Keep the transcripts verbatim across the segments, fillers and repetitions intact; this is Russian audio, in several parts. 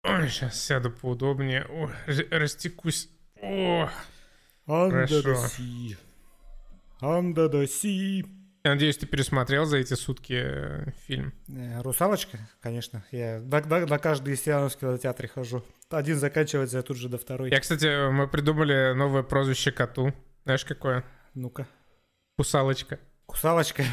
Ой, сейчас сяду поудобнее. Ой, растекусь. О, Under the хорошо. sea. Under the sea. Я надеюсь, ты пересмотрел за эти сутки э, фильм. Э, Русалочка, конечно. Я на, на- на каждый сеанс в кинотеатре хожу. Один заканчивается, я тут же до второй. Я, кстати, мы придумали новое прозвище коту. Знаешь, какое? Ну-ка. Кусалочка. Кусалочка.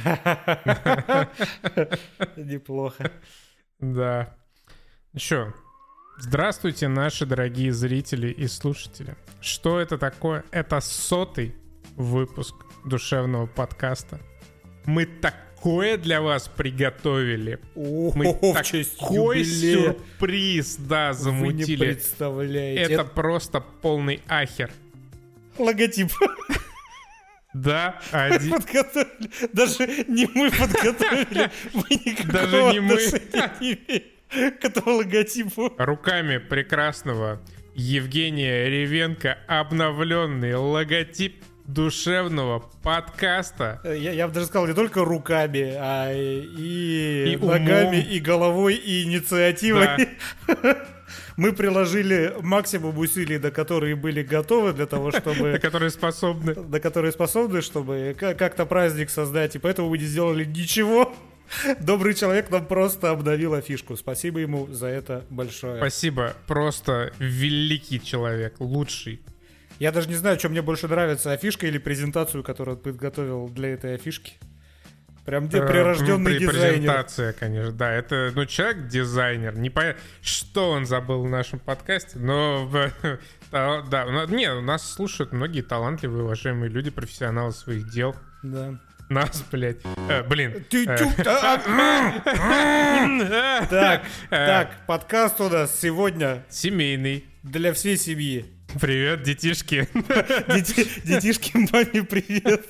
Неплохо. Да. Еще. Здравствуйте, наши дорогие зрители и слушатели. Что это такое? Это сотый выпуск душевного подкаста. Мы такое для вас приготовили. О, Мы в честь такой юбилея. сюрприз, да, Вы не замутили. представляете. Это просто полный ахер. Логотип. Да, один. Подготовили. Даже не мы подготовили. Мы никакого Даже не мы. отношения не имеем к этому логотипу. Руками прекрасного Евгения Ревенко обновленный логотип душевного подкаста. Я, я бы даже сказал, не только руками, а и, И ногами, умом. и головой, и инициативой. Мы приложили максимум усилий, до которые были готовы для того, чтобы... Которые способны. до которые способны, чтобы ка- как-то праздник создать, и поэтому мы не сделали ничего. Добрый человек нам просто обновил афишку. Спасибо ему за это большое. Спасибо. Просто великий человек. Лучший. Я даже не знаю, что мне больше нравится, афишка или презентацию, которую он подготовил для этой афишки. Прям где Э, прирожденный при- дизайнер. Презентация, конечно. Да, это, ну, человек-дизайнер. Не понятно, что он забыл в нашем подкасте, но... Да, да, у нас- не, нас слушают многие талантливые, уважаемые люди, профессионалы своих дел. Да. Нас, блядь. Э, блин. Ты Э, тю- а, э, Так, э, так, подкаст у нас сегодня Семейный. для всей семьи. Привет, детишки. Дети- Детишки, маме привет.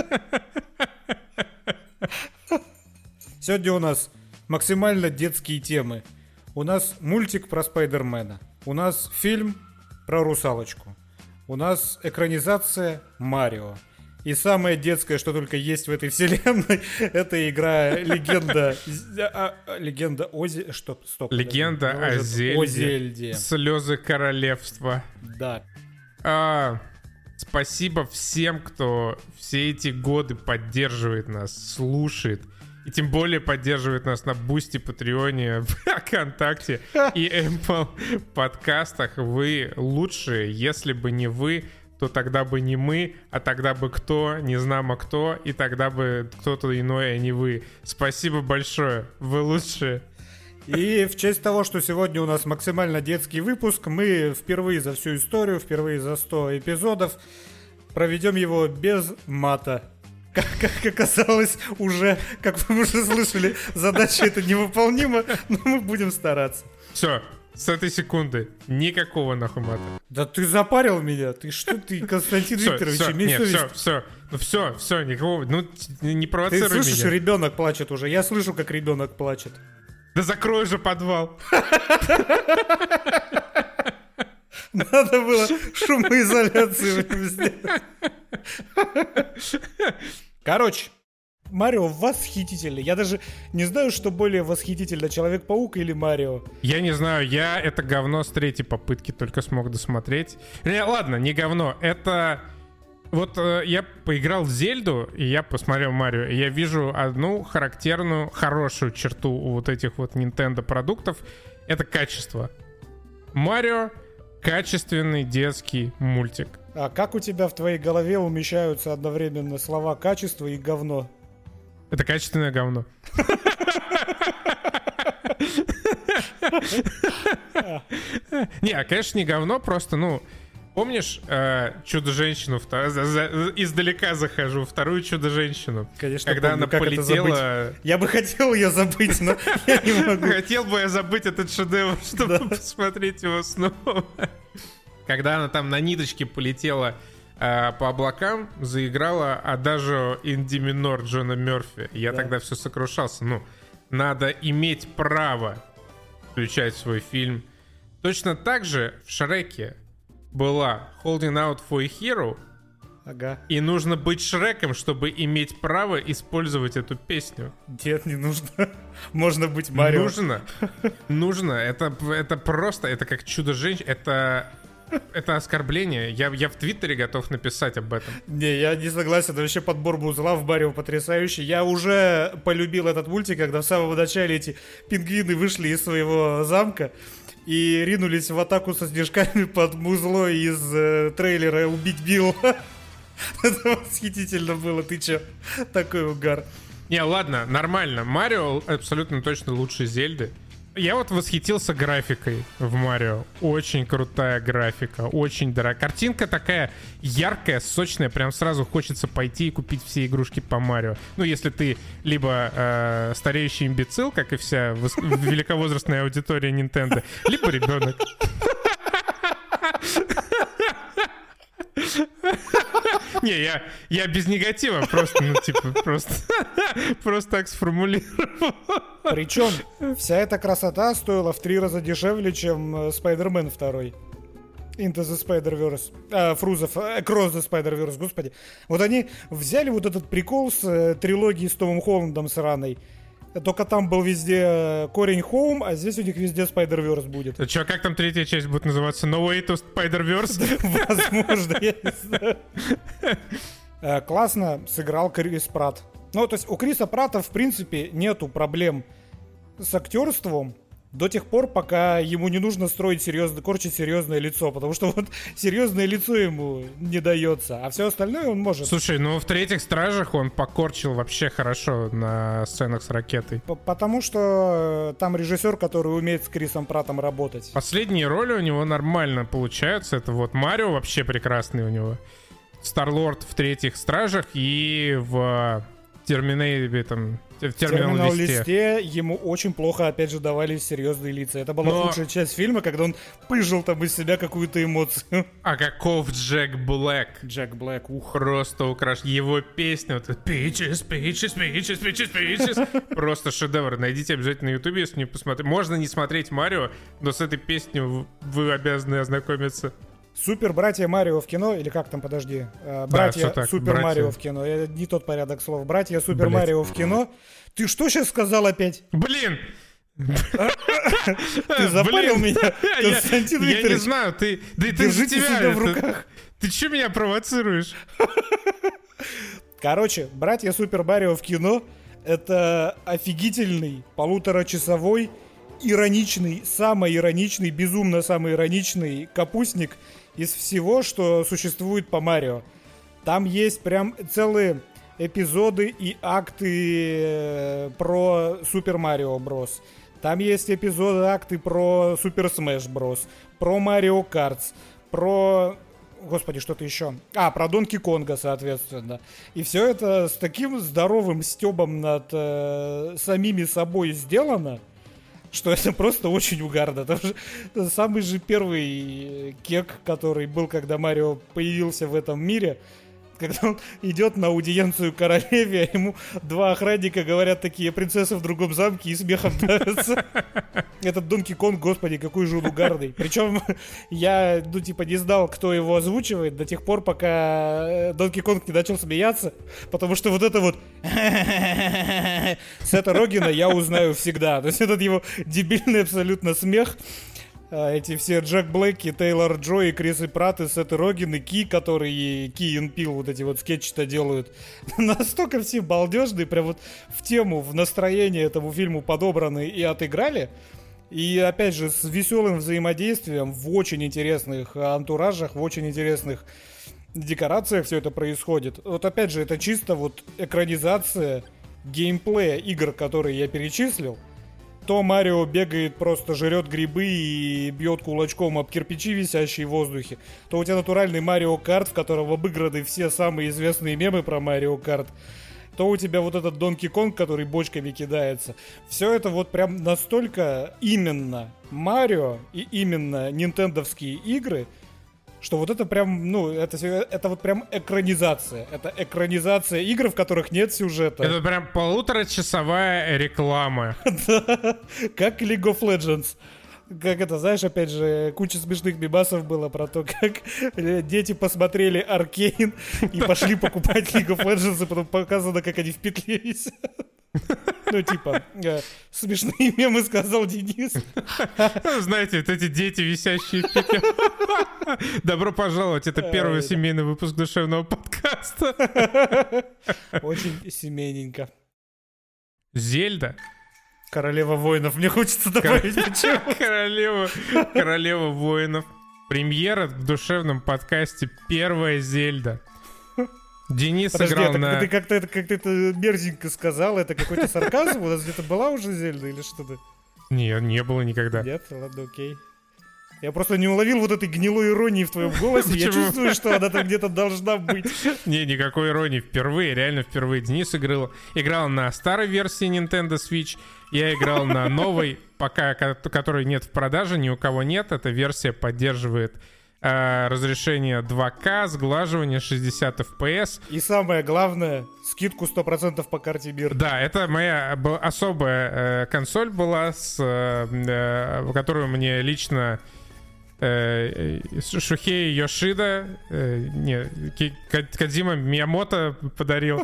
Сегодня у нас максимально детские темы. У нас мультик про Спайдермена. У нас фильм про русалочку. У нас экранизация Марио. И самое детское, что только есть в этой вселенной, это игра Легенда... а, а, Легенда о Зе- что? Стоп. Легенда подожди. о Зельде. О Зельде. Слезы королевства. Да. А, спасибо всем, кто все эти годы поддерживает нас, слушает. И тем более поддерживает нас на Бусти, Патреоне, ВКонтакте и Apple подкастах. Вы лучшие. Если бы не вы, то тогда бы не мы, а тогда бы кто, не знамо кто, и тогда бы кто-то иной, а не вы. Спасибо большое. Вы лучшие. И в честь того, что сегодня у нас максимально детский выпуск, мы впервые за всю историю, впервые за сто эпизодов проведем его без мата. Как, как оказалось уже, как вы уже слышали, задача эта невыполнима, но мы будем стараться. Все, с этой секунды никакого нахуй мата. Да ты запарил меня, ты что ты, Константин Всё, Викторович, всё, имей нет, совесть. все, все, ну все, все, никакого, ну т- не Ты провоцируй слышишь, меня. ребенок плачет уже, я слышу, как ребенок плачет. Да закрой же подвал. Надо было шумоизоляцию сделать. Короче, Марио восхитительный. Я даже не знаю, что более восхитительно, Человек-паук или Марио. Я не знаю, я это говно с третьей попытки только смог досмотреть. Не, ладно, не говно, это... Вот э, я поиграл в Зельду, и я посмотрел Марио, и я вижу одну характерную, хорошую черту у вот этих вот Nintendo продуктов. Это качество. Марио — качественный детский мультик. А как у тебя в твоей голове умещаются одновременно слова «качество» и «говно»? Это качественное говно. Не, конечно, не говно, просто, ну... Помнишь э, Чудо-женщину? вто- за- за- Издалека захожу. Вторую Чудо-женщину. Конечно, Когда помню. она Как это полетела... забыть? Я бы хотел ее забыть, но я не могу. Хотел бы я забыть этот шедевр, чтобы посмотреть его снова. Когда она там на ниточке полетела э, по облакам, заиграла Адажио ин ди минор Джона Мерфи. Я Да. тогда все сокрушался. Ну, надо иметь право включать свой фильм. Точно так же в Шреке была Holding Out for a Hero, Ага. И нужно быть Шреком, чтобы иметь право использовать эту песню. Нет, не нужно. Можно быть Марио. Нужно. Нужно. Это, это просто, это как чудо-женщина. Это, это оскорбление. Я, я в Твиттере готов написать об этом. Не, я не согласен. Вообще подбор музла в Марио потрясающий. Я уже полюбил этот мультик, когда в самом начале эти пингвины вышли из своего замка и ринулись в атаку со снежками под музло из э, трейлера «Убить Билла». Это восхитительно было. Ты чё? Такой угар. Не, ладно, нормально. Марио абсолютно точно лучше Зельды. Я вот восхитился графикой в Марио. Очень крутая графика, очень дорогая. Картинка такая яркая, сочная, прям сразу хочется пойти и купить все игрушки по Марио. Ну, если ты либо э, стареющий имбецил, как и вся вос- великовозрастная аудитория Nintendo, либо ребенок. Не, я, я без негатива, просто, ну, типа, просто, просто так сформулировал. Причем вся эта красота стоила в три раза дешевле, чем Spider-Man два. Into the Spider-Verse. А, Фрузов, Across the Spider-Verse, господи. Вот они взяли вот этот прикол с э, трилогией с Томом Холландом сраной. Только там был везде корень Home, а здесь у них везде Spider-Verse будет. А чё, как там третья часть будет называться? No Way to Spider-Verse? Возможно, я не знаю. Классно сыграл Крис Пратт. Ну, то есть у Криса Пратта, в принципе, нету проблем с актерством до тех пор, пока ему не нужно строить серьезно, корчить серьезное лицо, потому что вот серьезное лицо ему не дается, а все остальное он может. Слушай, ну в «Третьих стражах» он покорчил вообще хорошо на сценах с ракетой. П- потому что там режиссер, который умеет с Крисом Праттом работать. Последние роли у него нормально получаются. Это вот Марио вообще прекрасный у него. Старлорд в «Третьих стражах» и в Терминейте, там, в Терминал листе. листе ему очень плохо, опять же, давались серьезные лица. Это была Но... лучшая часть фильма, когда он пыжил там из себя какую-то эмоцию. А каков Джек Блэк? Джек Блэк, ух. Просто украш. Его песня, вот это Peaches, Peaches, Peaches, Peaches, Peaches. Просто шедевр. Найдите обязательно на ютубе, если не посмотреть. Можно не смотреть Марио, но с этой песней вы обязаны ознакомиться. Супер братья Марио в кино, или как там, подожди, э, братья так, Супер братья. Марио в кино, это не тот порядок слов, братья Супер Блять. Марио в кино. Ты что сейчас сказал опять? Блин! Ты запалил Блин. меня, Константин я, я не Викторович. знаю, ты... Да это Держите из тебя себя в это- руках. Ты че меня провоцируешь? Короче, братья Супер Марио в кино — это офигительный полуторачасовой ироничный, самый ироничный, безумно самый ироничный капустник из всего, что существует по Марио. Там есть прям целые эпизоды и акты э, про Супер Марио Брос. Там есть эпизоды, акты про Супер Смэш Брос, про Марио Картс, про... Господи, что-то еще. А, про Донки Конга, соответственно. И все это с таким здоровым стебом над э, самими собой сделано, что это просто очень угарно. Потому что самый же первый кек, который был, когда Марио появился в этом мире, когда он идет на аудиенцию королеве, а ему два охранника говорят такие: принцессы в другом замке, и смехом давятся. Этот Донки Конг, господи, какой же он угарный. Причем я, ну, типа, не знал, кто его озвучивает до тех пор, пока Донки Конг не начал смеяться, потому что вот это вот Сета Рогена я узнаю всегда. То есть этот его дебильный абсолютно смех. Эти все Джек Блэки, Тейлор Джо и Крис и Пратт, и Сет Роген, и Ки, которые Ки и Пил вот эти вот скетчи-то делают. Настолько все балдежные, прям вот в тему, в настроение этому фильму подобраны и отыграли. И опять же с веселым взаимодействием в очень интересных антуражах, в очень интересных декорациях все это происходит. Вот опять же, это чисто вот экранизация геймплея игр, которые я перечислил. То Марио бегает, просто жрет грибы и бьет кулачком об кирпичи, висящие в воздухе, то у тебя натуральный Марио Карт, в котором обыграны все самые известные мемы про Марио Карт, то у тебя вот этот Донки Конг, который бочками кидается. Все это вот прям настолько именно Марио и именно нинтендовские игры, что вот это прям, ну, это, это вот прям экранизация. Это экранизация игр, в которых нет сюжета. Это прям полуторачасовая реклама. Да, как League of Legends. как это, знаешь, опять же, куча смешных мемасов было про то, как дети посмотрели Аркейн и пошли покупать League of Legends, и потом показано, как они в петле висят. Ну, типа, э, смешные мемы, сказал Денис. Знаете, вот эти дети, висящие в петле. Добро пожаловать, это первый семейный выпуск душевного подкаста. Очень семейненько. Зельда. Королева воинов. Мне хочется добавить почему. Королева, королева воинов. Премьера в душевном подкасте. Первая Зельда. Денис Подожди, играл это, на... ты как-то это, как-то это мерзенько сказал. Это какой-то сарказм? У нас где-то была уже Зельда или что-то? Не, не было никогда. Нет? Ладно, окей. Я просто не уловил вот этой гнилой иронии в твоем голосе. Я чувствую, что она там где-то должна быть. Не, никакой иронии. Впервые, реально впервые. Денис играл, играл на старой версии Nintendo Switch. Я играл на новой, пока, которой нет в продаже, ни у кого нет. Эта версия поддерживает э, разрешение два ка, сглаживание шестьдесят эф пи эс. И самое главное, скидку сто процентов по карте мир. Да, это моя особая э, консоль была, с, э, э, которую мне лично... Шухей Йошида, э, не, Кодзима Миямото подарил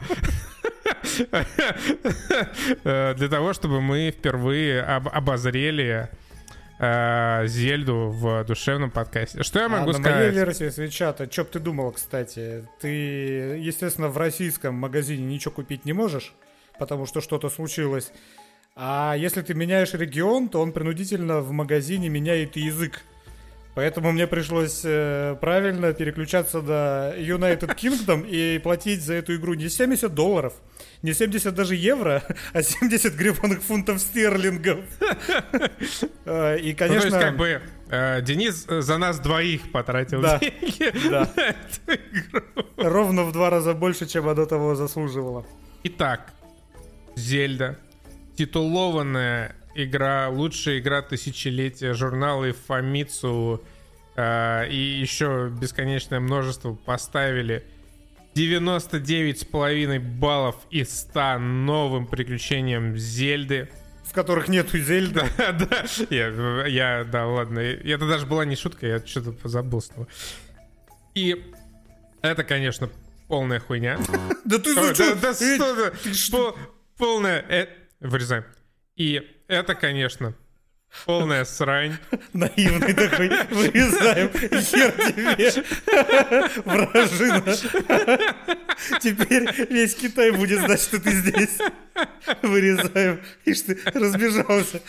для того, чтобы мы впервые об- обозрели э, Зельду в душевном подкасте. Что я могу а сказать? На моей версии свитча-то, что б ты думал, кстати? Ты, естественно, в российском магазине ничего купить не можешь, потому что что-то случилось. А если ты меняешь регион, то он принудительно в магазине меняет и язык. Поэтому мне пришлось э, правильно переключаться на United Kingdom и платить за эту игру не семьдесят долларов, не семьдесят даже евро, а семьдесят гребаных фунтов стерлингов. И, конечно... Ну, то есть, как бы, э, Денис за нас двоих потратил да, деньги да. на эту игру. Ровно в два раза больше, чем она того заслуживала. Итак, Зельда. Титулованная игра, лучшая игра тысячелетия, журналы Famitsu э, и еще бесконечное множество поставили девяносто девять с половиной баллов из ста новым приключениям Зельды. В которых нету Зельды. Да, да, я, я, да, ладно. Это даже была не шутка, я что-то позабыл снова. И это, конечно, полная хуйня. Да ты Ой, что? Да что? Полная... Вырезаем. И это, конечно, полная срань. Наивный такой. Вырезаем. Хер тебе. Вражина. Теперь весь Китай будет знать, что ты здесь. Вырезаем. Ишь ты, разбежался.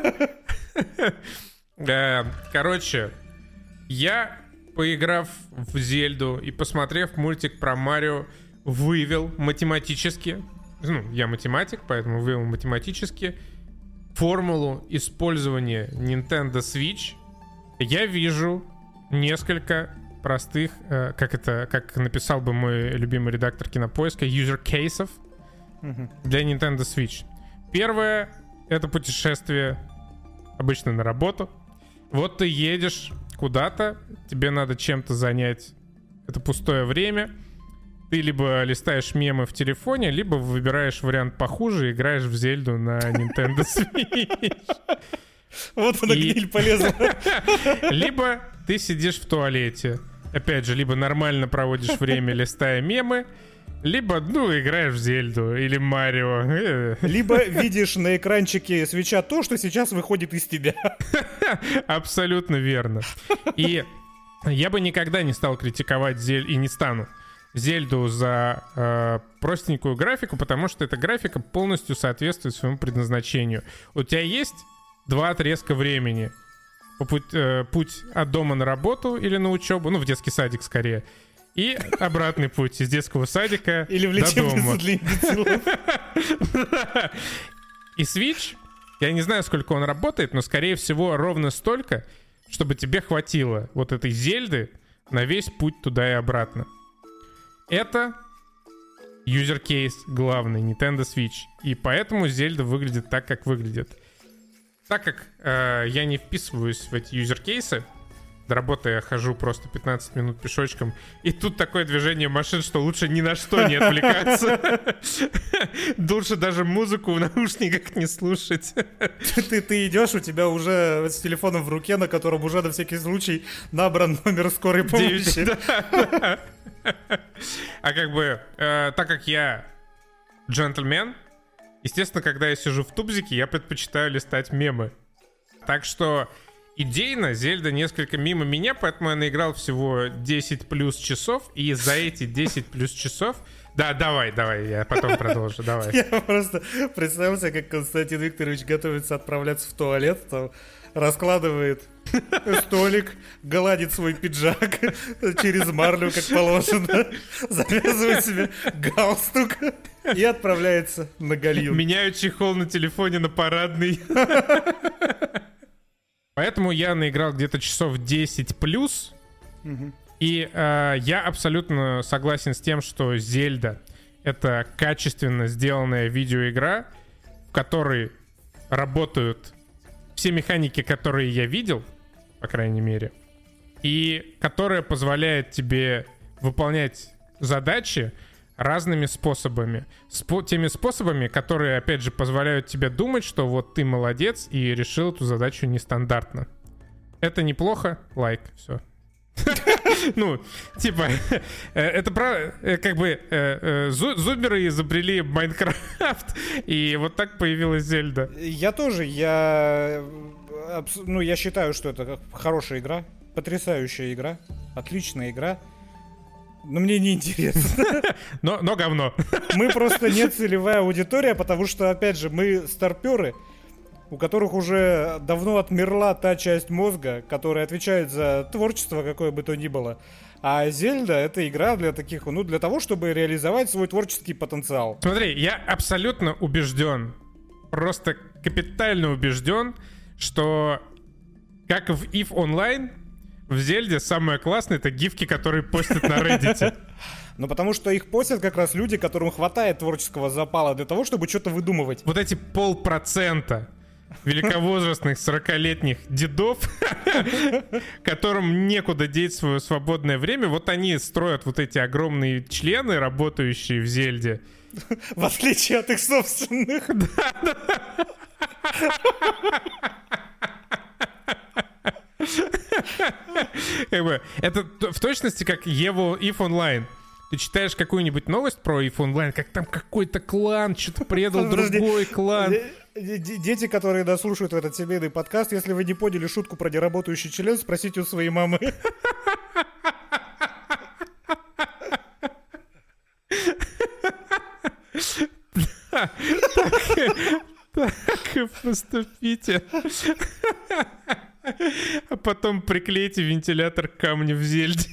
Короче, я, поиграв в Зельду и посмотрев мультик про Марио, вывел математически, ну, я математик, поэтому вывел математически формулу использования Nintendo Switch. Я вижу несколько простых, э, как это, как написал бы мой любимый редактор Кинопоиска, юзер-кейсов mm-hmm. для Nintendo Switch. Первое — это путешествие обычно на работу. Вот ты едешь куда-то, тебе надо чем-то занять это пустое время. Ты либо листаешь мемы в телефоне, либо выбираешь вариант похуже и играешь в Зельду на Nintendo Switch. Вот она и... гниль полезла. Либо ты сидишь в туалете. Опять же, либо нормально проводишь время, листая мемы, либо, ну, играешь в Зельду или Марио. Либо видишь на экранчике свитча то, что сейчас выходит из тебя. Абсолютно верно. И я бы никогда не стал критиковать Зельду, и не стану, Зельду за э, простенькую графику, потому что эта графика полностью соответствует своему предназначению. У тебя есть два отрезка времени. Путь, э, путь от дома на работу или на учебу, ну, в детский садик скорее, и обратный путь из детского садика или в до дома. Для имбецилов. И Switch, я не знаю, сколько он работает, но, скорее всего, ровно столько, чтобы тебе хватило вот этой Зельды на весь путь туда и обратно. Это юзер-кейс главный Nintendo Switch. И поэтому Зельда выглядит так, как выглядит. Так как э, я не вписываюсь в эти юзер-кейсы, До работы я хожу просто пятнадцать минут пешочком. И тут такое движение машин, что лучше ни на что не отвлекаться. Лучше даже музыку в наушниках не слушать. Ты, ты идешь, у тебя уже с телефоном в руке, на котором уже на всякий случай набран номер скорой помощи. девять, да, да. А как бы, э, так как я джентльмен, естественно, когда я сижу в тубзике, я предпочитаю листать мемы. Так что идейно Зельда несколько мимо меня, поэтому я наиграл всего десять плюс часов, и за эти десять плюс часов... Да, давай, давай, я потом продолжу, давай. Я просто представил себе, как Константин Викторович готовится отправляться в туалет, там раскладывает столик, гладит свой пиджак через марлю, как положено, завязывает себе галстук и отправляется на галью. Меняю чехол на телефоне на парадный. Поэтому я наиграл где-то часов десять плюс. Угу. И э, я абсолютно согласен с тем, что Зельда — это качественно сделанная видеоигра, в которой работают все механики, которые я видел, по крайней мере, и которая позволяет тебе выполнять задачи разными способами. Спо- теми способами, которые, опять же, позволяют тебе думать, что вот ты молодец и решил эту задачу нестандартно. Это неплохо. Лайк. Все. Ну, типа, это про, как бы зумеры изобрели Майнкрафт, и вот так появилась Зельда. Я тоже, я, ну, я считаю, что это хорошая игра, потрясающая игра, отличная игра. Но мне не интересно. Но, но говно. Мы просто не целевая аудитория, потому что, опять же, мы старперы, у которых уже давно отмерла та часть мозга, которая отвечает за творчество, какое бы то ни было. А Зельда — это игра для таких, ну, для того, чтобы реализовать свой творческий потенциал. Смотри, я абсолютно убежден, просто капитально убежден, что как в ив Online, в Зельде самое классное — это гифки, которые постят на Reddit. Ну, потому что их постят как раз люди, которым хватает творческого запала для того, чтобы что-то выдумывать. Вот эти полпроцента великовозрастных сорокалетних дедов, которым некуда деть свое свободное время, вот они строят вот эти огромные члены, работающие в Зельде. В отличие от их собственных. Это в точности как Evo ив Online. Ты читаешь какую-нибудь новость про ив Online, как там какой-то клан что-то предал другой клан. Дети, которые дослушают этот семейный подкаст, если вы не поняли шутку про неработающий член, спросите у своей мамы. Так и поступите. А потом приклейте вентилятор к камню в Зельде.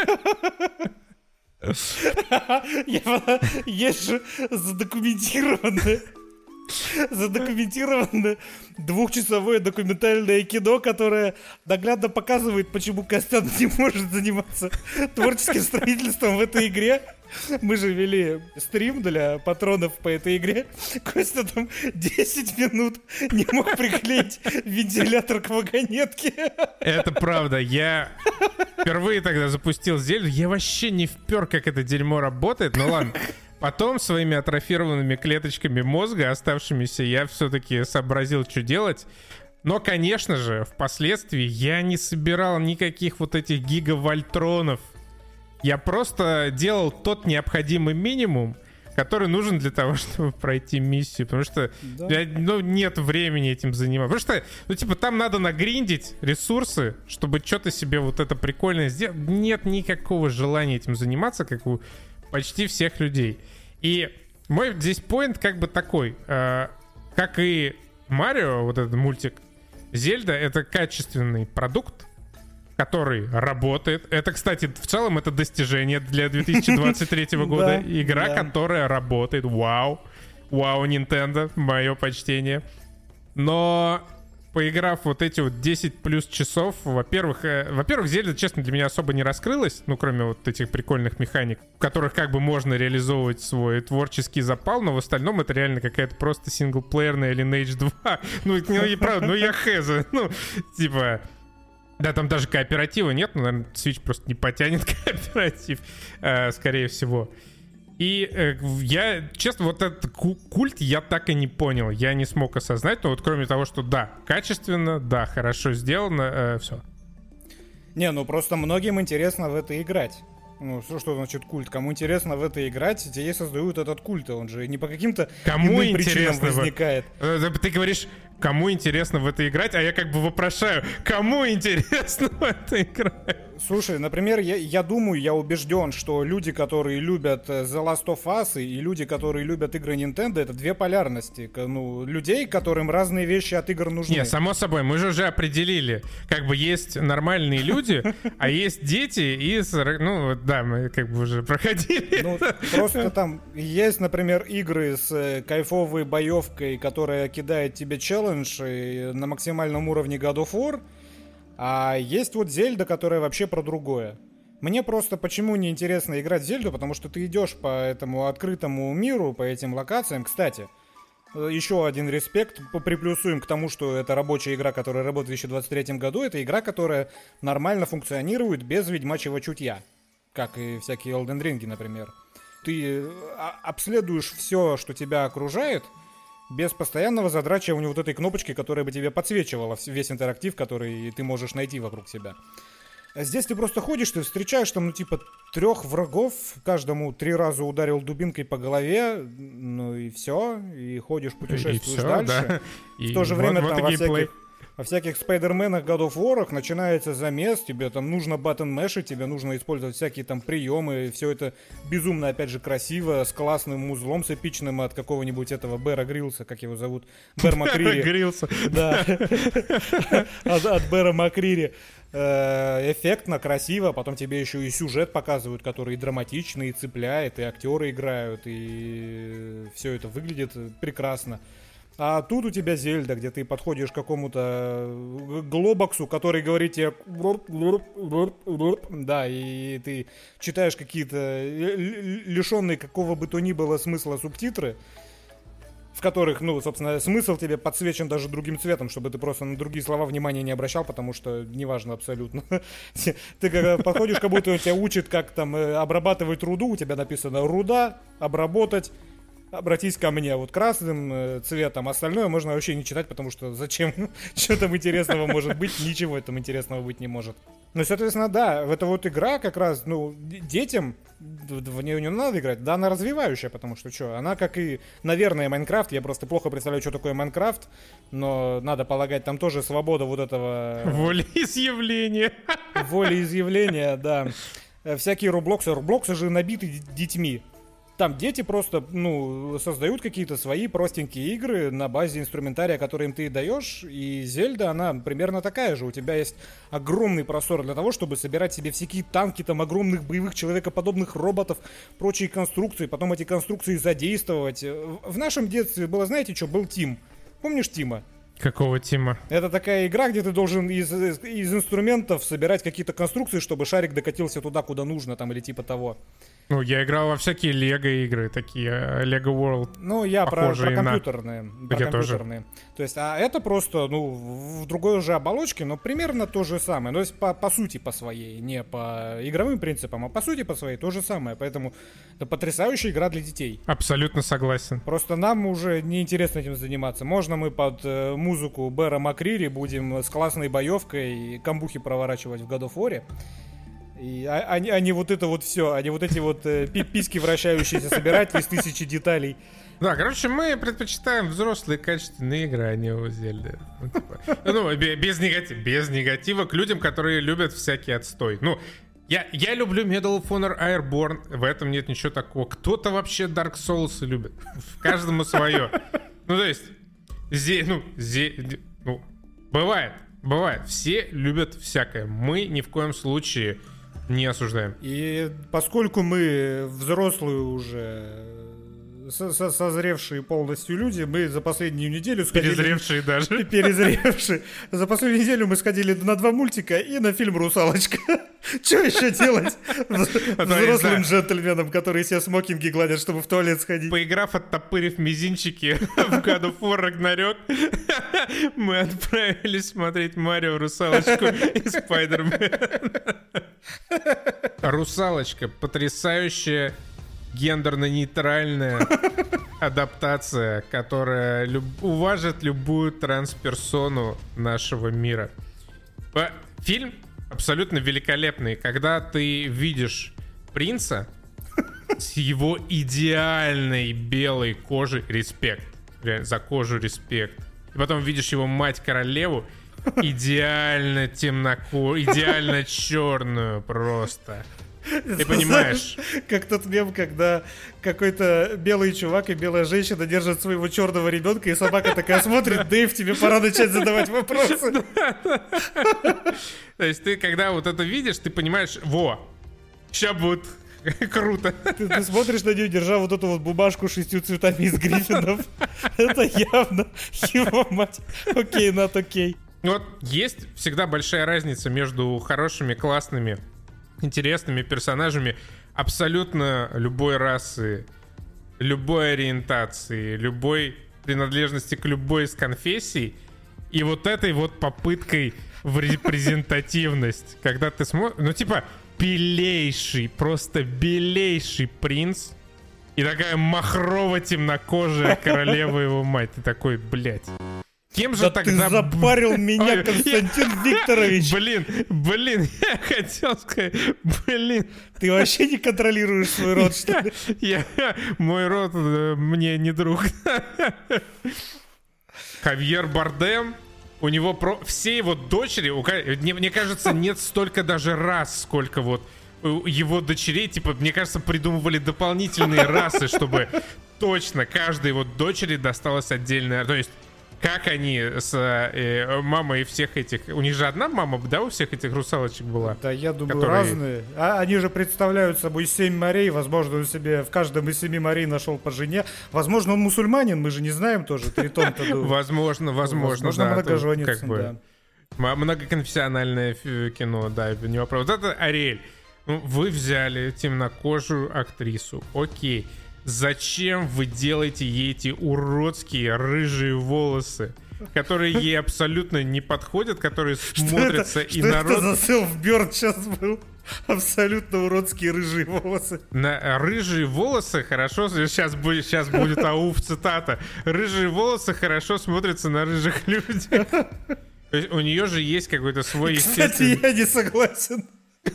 Есть же задокументированное задокументированное двухчасовое документальное кино, которое наглядно показывает, почему Костян не может заниматься творческим строительством в этой игре. Мы же вели стрим для патронов по этой игре. Костя там десять минут не мог приклеить вентилятор к вагонетке. Это правда. Я впервые тогда запустил Зельду. Я вообще не впер, как это дерьмо работает. Ну ладно. Потом своими атрофированными клеточками мозга, оставшимися, я все-таки сообразил, что делать. Но, конечно же, впоследствии я не собирал никаких вот этих гигавольтронов. Я просто делал тот необходимый минимум, который нужен для того, чтобы пройти миссию. Потому что да. я, ну, нет времени этим заниматься. Потому что, ну, типа, там надо нагриндить ресурсы, чтобы что-то себе вот это прикольное сделать. Нет никакого желания этим заниматься, как у почти всех людей. И мой здесь поинт как бы такой. Э, как и Марио, вот этот мультик, Зельда — это качественный продукт, который работает. Это, кстати, в целом это достижение для две тысячи двадцать третьего года. Игра, которая работает. Вау. Вау, Nintendo. Мое почтение. Но поиграв вот эти вот десять плюс часов, во-первых, э, во-первых, Зельда, честно, для меня особо не раскрылась, ну, кроме вот этих прикольных механик, в которых как бы можно реализовывать свой творческий запал, но в остальном это реально какая-то просто синглплеерная Lineage два. Ну, ну, и правда, ну, я хэза. Ну, типа... Да, там даже кооператива нет, но, наверное, Switch просто не потянет кооператив, э, скорее всего. И э, я, честно, вот этот культ я так и не понял, я не смог осознать, но вот кроме того, что да, качественно, да, хорошо сделано, э, все. Не, ну просто многим интересно в это играть. Ну, что, что значит культ? Кому интересно в это играть, те и создают этот культ. Он же не по каким-то Кому иным причинам возникает. В... Ты говоришь, кому интересно в это играть, а я как бы вопрошаю, кому интересно в это играть? Слушай, например, я, я думаю, я убежден, что люди, которые любят The Last of Us, и люди, которые любят игры Nintendo, это две полярности. Ну, людей, которым разные вещи от игр нужны. Не, само собой, мы же уже определили. Как бы есть нормальные люди, а есть дети из... Ну, да, мы как бы уже проходили. Ну, просто там есть, например, игры с кайфовой боевкой, которая кидает тебе челлендж на максимальном уровне God of War. А есть вот Зельда, которая вообще про другое. Мне просто почему не интересно играть в Зельду, потому что ты идешь по этому открытому миру, по этим локациям. Кстати, еще один респект, приплюсуем к тому, что это рабочая игра, которая работает в две тысячи двадцать третьем году. Это игра, которая нормально функционирует без ведьмачьего чутья, как и всякие Elden Ring, например. Ты обследуешь все, что тебя окружает, без постоянного задрачивания вот этой кнопочки, которая бы тебе подсвечивала весь интерактив, который ты можешь найти вокруг себя. А здесь ты просто ходишь, ты встречаешь там, ну, типа, трех врагов, каждому три раза ударил дубинкой по голове, ну и все, и ходишь, путешествуешь и все, дальше. Да. В то же вот, время вот там во всяких... Во всяких Спайдерменах, God of War начинается замес, тебе там нужно баттон-мэшить, тебе нужно использовать всякие там приемы, все это безумно, опять же, красиво, с классным узлом, с эпичным от какого-нибудь этого Бэра Гриллса, как его зовут? Бэр Макрири. Бэра Гриллса. Да. От Бэра Макрири. Эффектно, красиво, потом тебе еще и сюжет показывают, который драматичный, и цепляет, и актеры играют, и все это выглядит прекрасно. А тут у тебя Зельда, где ты подходишь к какому-то глобоксу, который говорит тебе... Да, и ты читаешь какие-то лишенные какого бы то ни было смысла субтитры, в которых, ну, собственно, смысл тебе подсвечен даже другим цветом, чтобы ты просто на другие слова внимания не обращал, потому что неважно абсолютно. Ты когда подходишь, как будто тебя учат, как там обрабатывать руду, у тебя написано «руда», «обработать», обратись ко мне вот красным э, цветом, остальное можно вообще не читать, потому что зачем? Что там интересного может быть? Ничего там интересного быть не может. Ну, соответственно, да, это вот игра как раз, ну, детям в нее не надо играть, да, она развивающая, потому что что, она как и, наверное, Майнкрафт, я просто плохо представляю, что такое Майнкрафт, но надо полагать, там тоже свобода вот этого... Волеизъявления. Волеизъявления, да. Всякие Роблоксы, Роблоксы же набиты детьми. Там дети просто, ну, создают какие-то свои простенькие игры на базе инструментария, который им ты даешь, и Зельда, она примерно такая же. У тебя есть огромный простор для того, чтобы собирать себе всякие танки, там, огромных боевых человекоподобных роботов, прочие конструкции, потом эти конструкции задействовать. В нашем детстве было, знаете что, был Тим. Помнишь Тима? Какого Тима? Это такая игра, где ты должен из, из, из инструментов собирать какие-то конструкции, чтобы шарик докатился туда, куда нужно, там, или типа того. Ну, я играл во всякие Лего-игры, такие Lego World. Ну, я про, про компьютерные. На... Про я компьютерные. тоже. То есть, а это просто, ну, в другой уже оболочке, но примерно то же самое. То есть, по, по сути, по своей, не по игровым принципам, а по сути, по своей, то же самое. Поэтому это потрясающая игра для детей. Абсолютно согласен. Просто нам уже неинтересно этим заниматься. Можно мы под э, музыку Бэра Макрири будем с классной боевкой камбухи проворачивать в God of War. И, а, а, а не вот это вот все, а не вот эти вот э, письки вращающиеся собирать из тысячи деталей. Да, короче, мы предпочитаем взрослые качественные игры, а не Зельды. Ну, типа, ну, без негатива, без негатива к людям, которые любят всякий отстой. Ну, я, я люблю Medal of Honor Airborne, в этом нет ничего такого. Кто-то вообще Dark Souls любит. В каждому свое. Ну, то есть, зе, ну, зе, ну, бывает, бывает. Все любят всякое. Мы ни в коем случае не осуждаем. И поскольку мы взрослые уже со- со- созревшие полностью люди, мы за последнюю неделю сходили... Перезревшие даже. Перезревшие. За последнюю неделю мы сходили на два мультика и на фильм «Русалочка». Что еще делать взрослым джентльменам, которые себе смокинги гладят, чтобы в туалет сходить? Поиграв, оттопырив мизинчики в God of War Ragnarok, мы отправились смотреть Марио, Русалочку и Спайдермена. Русалочка. Потрясающая гендерно-нейтральная адаптация, которая люб... уважит любую трансперсону нашего мира. Фильм абсолютно великолепный. Когда ты видишь принца с его идеальной белой кожей, респект. За кожу респект. И потом видишь его мать-королеву, идеально темноко, идеально черную просто. Ты понимаешь? Знаешь, как тот мем, когда какой-то белый чувак и белая женщина держат своего черного ребенка, и собака такая смотрит: Дэйв, тебе пора начать задавать вопросы. То есть ты, когда вот это видишь, ты понимаешь, во, сейчас будет круто. Ты, ты смотришь на нее, держа вот эту вот бумажку с шестью цветами из Гриффинов. Это явно его мать. Окей, над окей. Вот есть всегда большая разница между хорошими, классными, интересными персонажами абсолютно любой расы, любой ориентации, любой принадлежности к любой из конфессий, и вот этой вот попыткой в репрезентативность, когда ты смотришь, ну типа белейший, просто белейший принц и такая махрово-темнокожая королева его мать, ты такой, блядь. Кем же да тогда... ты запарил меня, Ой, Константин я... Викторович! Блин, блин, я хотел сказать, блин. Ты вообще не контролируешь свой рот, что ли? Я, я, мой рот э, мне не друг. Хавьер Бардем, у него про... все его дочери, у... мне, мне кажется, нет столько даже рас, сколько вот у его дочерей, типа, мне кажется, придумывали дополнительные расы, чтобы точно каждой его дочери досталась отдельная... То есть как они с э, мамой всех этих... У них же одна мама, да, у всех этих русалочек была? Да, я думаю, которые... разные. А они же представляют собой семь морей. Возможно, он себе в каждом из семи морей нашел по жене. Возможно, он мусульманин, мы же не знаем тоже. Тритон-то возможно, возможно, да. Многоженецын, да. Многоконфессиональное кино, да, не вопрос. Вот это Ариэль. Ну, вы взяли темнокожую актрису, окей. Зачем вы делаете ей эти уродские рыжие волосы, которые ей абсолютно не подходят, которые смотрятся и народ... Что это за селф-бёрд сейчас был? Абсолютно уродские рыжие волосы. На рыжие волосы хорошо... Сейчас будет, сейчас будет ауф цитата. Рыжие волосы хорошо смотрятся на рыжих людях. То есть у нее же есть какой-то свой естественный... Кстати, я не согласен.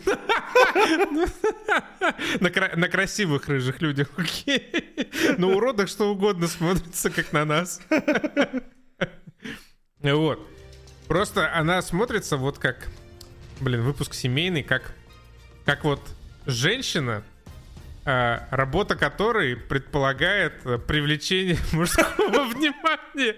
на, кра- на красивых рыжих людях, окей. На уродах что угодно смотрится, как на нас. Вот. Просто она смотрится вот как... Блин, выпуск семейный, как... Как вот женщина, а, работа которой предполагает привлечение мужского внимания.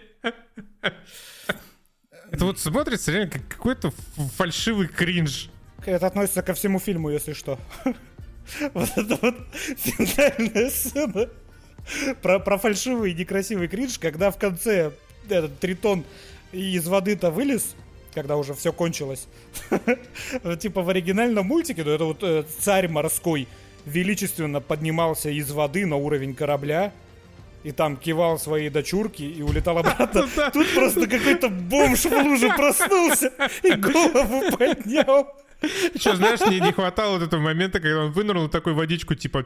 Это вот смотрится реально как какой-то фальшивый кринж. Это относится ко всему фильму, если что. Вот это вот финальная сцена про, про фальшивый и некрасивый кринж, когда в конце этот Тритон из воды-то вылез, когда уже все кончилось. Типа в оригинальном мультике, ну это вот э, царь морской величественно поднимался из воды на уровень корабля и там кивал своей дочурке и улетал обратно. Тут просто какой-то бомж в луже проснулся и голову поднял. Что, знаешь, мне не хватало вот этого момента, когда он вынырнул такую водичку, типа...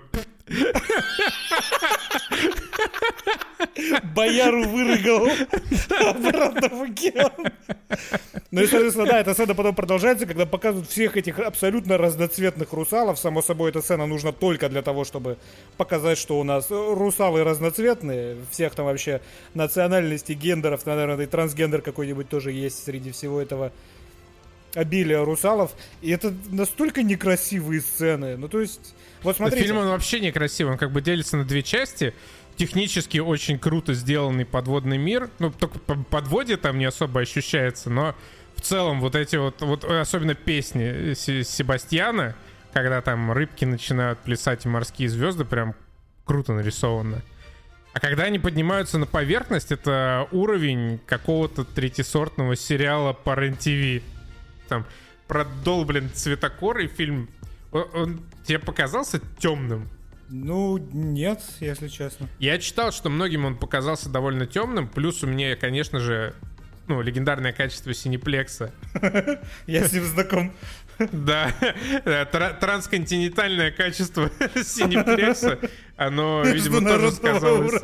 Бояру вырыгал обратно в океан. Ну и, соответственно, да, эта сцена потом продолжается, когда показывают всех этих абсолютно разноцветных русалов. Само собой, эта сцена нужна только для того, чтобы показать, что у нас русалы разноцветные. Всех там вообще национальностей, гендеров, наверное, и трансгендер какой-нибудь тоже есть среди всего этого обилия русалов. И это настолько некрасивые сцены. Ну, то есть, вот смотрите. Фильм, он вообще некрасивый. Он как бы делится на две части. Технически очень круто сделанный подводный мир. Ну, только по подводе там не особо ощущается, но в целом вот эти вот, вот особенно песни Себастьяна, когда там рыбки начинают плясать и морские звезды, прям круто нарисовано. А когда они поднимаются на поверхность, это уровень какого-то третьесортного сериала по РЕН-ТВ. Там продолблен цветокор, и фильм... Он, он тебе показался темным? Ну, нет, если честно. Я читал, что многим он показался довольно темным, плюс у меня, конечно же, ну, легендарное качество Синеплекса. Я с ним знаком. Да, трансконтинентальное качество Синеплекса, оно, видимо, тоже сказалось.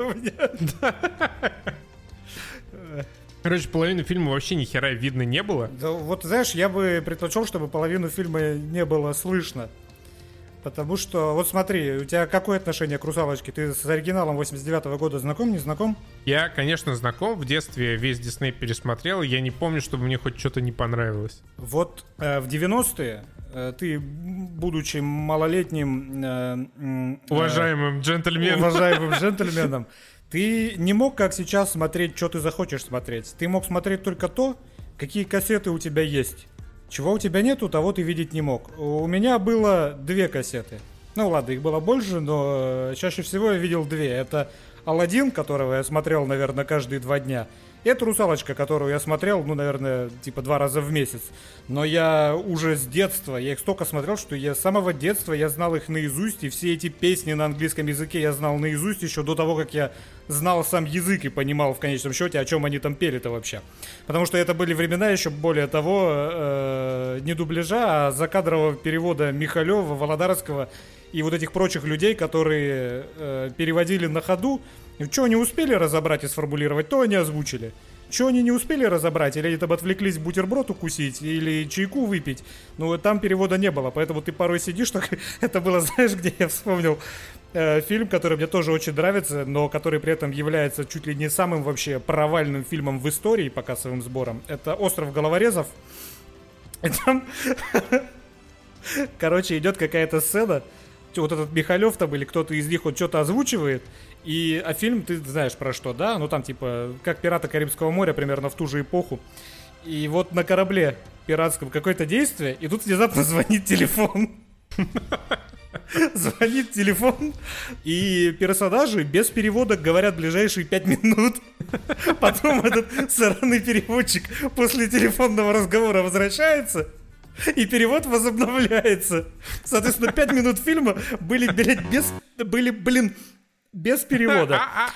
Короче, половину фильма вообще ни хера видно не было. Да, вот, знаешь, я бы предпочел, чтобы половину фильма не было слышно. Потому что, вот смотри, у тебя какое отношение к «Русалочке»? Ты с оригиналом восемьдесят девятого года знаком, не знаком? Я, конечно, знаком. В детстве весь Дисней пересмотрел. Я не помню, чтобы мне хоть что-то не понравилось. Вот э, в девяностые э, ты, будучи малолетним... Э, э, уважаемым джентльменом. Уважаемым джентльменом, ты не мог, как сейчас, смотреть, что ты захочешь смотреть. Ты мог смотреть только то, какие кассеты у тебя есть. Чего у тебя нету, того ты видеть не мог. У меня было две кассеты. Ну ладно, их было больше, но чаще всего я видел две. Это «Аладдин», которого я смотрел, наверное, каждые два дня. И это «Русалочка», которую я смотрел, ну, наверное, типа два раза в месяц. Но я уже с детства, я их столько смотрел, что я с самого детства я знал их наизусть. И все эти песни на английском языке я знал наизусть еще до того, как я знал сам язык и понимал в конечном счете, о чем они там пели-то вообще. Потому что это были времена еще, более того, э, не дубляжа, а закадрового перевода Михалева, Володарского и вот этих прочих людей, которые э, переводили на ходу. Что они успели разобрать и сформулировать, то они озвучили. Что они не успели разобрать, или они там отвлеклись бутерброд укусить, или чайку выпить, ну, там перевода не было, поэтому ты порой сидишь, так, это было, знаешь, где я вспомнил э, фильм, который мне тоже очень нравится, но который при этом является чуть ли не самым вообще провальным фильмом в истории по кассовым сборам. Это «Остров головорезов». И там, короче, идет какая-то сцена, вот этот Михалев там или кто-то из них вот что-то озвучивает, и, а фильм ты знаешь про что, да? Ну там типа как «Пираты Карибского моря» примерно в ту же эпоху. И вот на корабле пиратском какое-то действие, и тут внезапно звонит телефон. Звонит телефон, и персонажи без перевода говорят ближайшие пять минут. Потом этот сраный переводчик после телефонного разговора возвращается, и перевод возобновляется. Соответственно, пять минут фильма были, блядь, без... Были, блин, без перевода.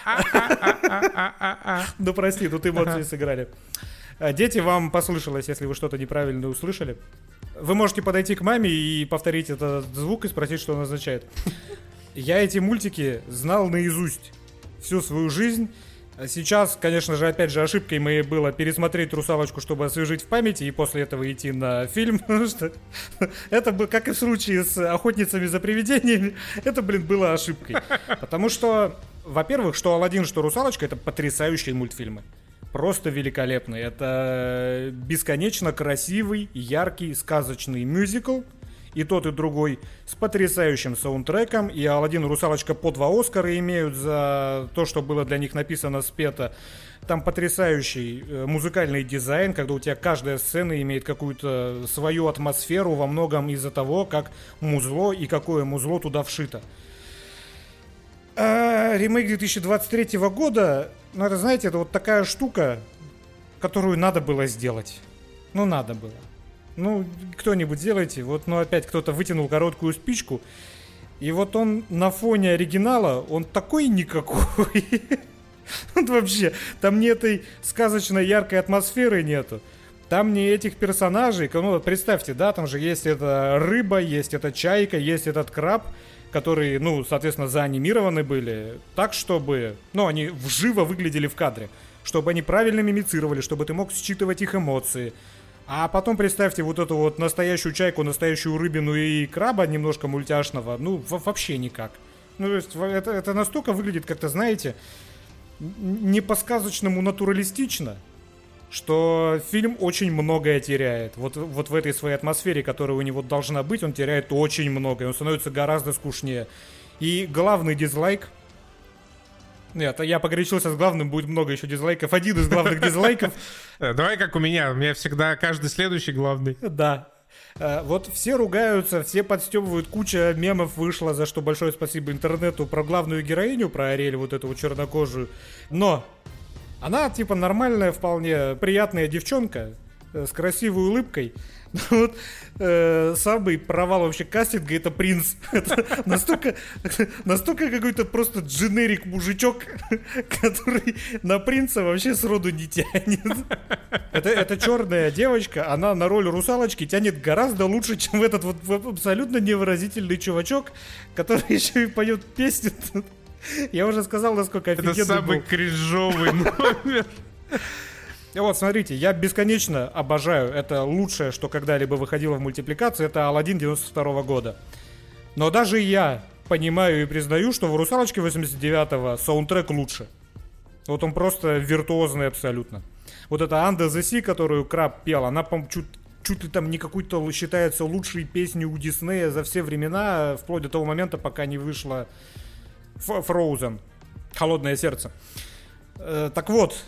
Ну, прости, тут эмоции сыграли. Дети, вам послышалось, если вы что-то неправильно услышали. Вы можете подойти к маме и повторить этот звук и спросить, что он означает. Я эти мультики знал наизусть всю свою жизнь. Сейчас, конечно же, опять же, ошибкой моей было пересмотреть «Русалочку», чтобы освежить в памяти, и после этого идти на фильм. Потому что это было, как и в случае с «Охотницами за привидениями», это, блин, было ошибкой. Потому что, во-первых, что «Аладдин», что «Русалочка» — это потрясающие мультфильмы. Просто великолепные. Это бесконечно красивый, яркий, сказочный мюзикл. И тот, и другой с потрясающим саундтреком. И «Аладдин» и «Русалочка» по два Оскара имеют за то, что было для них написано, спето. Там потрясающий музыкальный дизайн, когда у тебя каждая сцена имеет какую-то свою атмосферу, во многом из-за того, как музло и какое музло туда вшито. А ремейк две тысячи двадцать третьего года, ну это, знаете, это вот такая штука, которую надо было сделать. Ну, надо было. Ну, кто-нибудь сделайте. Вот, ну, опять кто-то вытянул короткую спичку. И вот он на фоне оригинала, он такой никакой. Вот вообще, там ни этой сказочной яркой атмосферы нету. Там ни этих персонажей. Ну, представьте, да, там же есть эта рыба, есть эта чайка, есть этот краб, которые, ну, соответственно, заанимированы были так, чтобы, ну, они вживо выглядели в кадре. Чтобы они правильно мимицировали, чтобы ты мог считывать их эмоции. А потом представьте вот эту вот настоящую чайку, настоящую рыбину и краба немножко мультяшного. Ну, вообще никак. Ну, то есть это, это настолько выглядит, как-то, знаете, не по-сказочному натуралистично, что фильм очень многое теряет. Вот, вот в этой своей атмосфере, которая у него должна быть, он теряет очень многое. Он становится гораздо скучнее. И главный дизлайк... Нет, я погорячился с главным, будет много еще дизлайков. Один из главных дизлайков. Давай как у меня, у меня всегда каждый следующий главный. Да. Вот все ругаются, все подстебывают, куча мемов вышла, за что большое спасибо интернету, про главную героиню, про Ариэль, вот эту вот чернокожую. Но она типа нормальная, вполне приятная девчонка с красивой улыбкой. Вот э, самый провал вообще кастинга — это принц. Это настолько, настолько какой-то просто дженерик мужичок, который на принца вообще сроду не тянет. Это, это черная девочка, она на роль русалочки тянет гораздо лучше, чем этот вот абсолютно невыразительный чувачок, который еще и поет песни. Я уже сказал, насколько офигенно был. Это самый кринжовый номер. И вот, смотрите, я бесконечно обожаю, это лучшее, что когда-либо выходило в мультипликации, это Аладдин девяносто второго года. Но даже я понимаю и признаю, что в «Русалочке» восемьдесят девятого саундтрек лучше. Вот он просто виртуозный абсолютно. Вот эта «Under the Sea», которую Краб пел, она, по-моему, чуть, чуть ли там не какой-то считается лучшей песней у Диснея за все времена, вплоть до того момента, пока не вышла Frozen, «Холодное сердце». Э, так вот...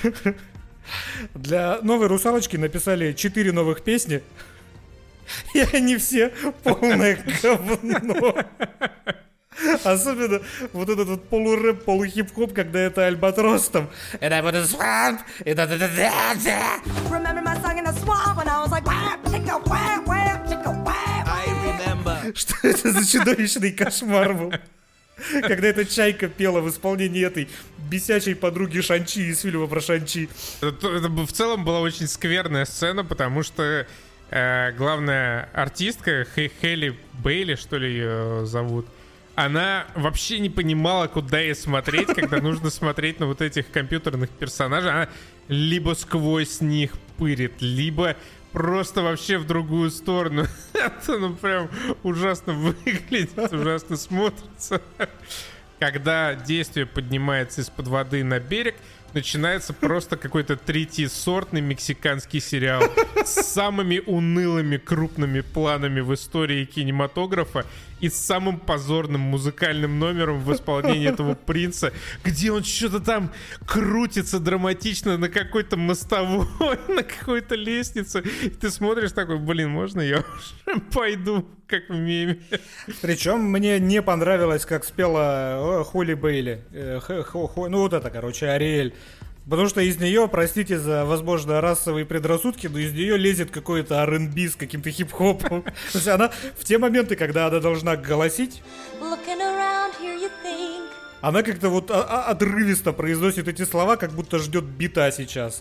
Для новой «Русалочки» написали четыре новых песни, и они все полное говно. Особенно вот этот вот полурэп, полухип-хоп, когда это Альбатрос там. And I wanna swamp, and I remember my song in the swamp, and I was like, chicka, wham, wham, chicka, wham. I remember. Что это за чудовищный кошмар был? Когда эта Чайка пела в исполнении этой бесячей подруги Шан-Чи из фильма про Шан-Чи. Это, это в целом была очень скверная сцена, потому что э, главная артистка Хейли Бейли, что ли ее зовут, она вообще не понимала, куда ей смотреть, когда нужно смотреть на вот этих компьютерных персонажей. Она либо сквозь них пырит, либо просто вообще в другую сторону. Это, ну, прям ужасно выглядит, ужасно смотрится. Когда действие поднимается из-под воды на берег, начинается просто какой-то третьесортный мексиканский сериал с самыми унылыми крупными планами в истории кинематографа и с самым позорным музыкальным номером в исполнении этого принца, где он что-то там крутится драматично на какой-то мостовой, на какой-то лестнице. И ты смотришь такой, блин, можно я уже пойду, как в меме? Причем мне не понравилось, как спела Холли Бейли. Ну вот это, короче, Ариэль. Потому что из нее, простите за, возможно, расовые предрассудки, но из нее лезет какой-то ар энд би с каким-то хип-хопом. То есть она в те моменты, когда она должна голосить, она как-то вот отрывисто произносит эти слова, как будто ждет бита сейчас.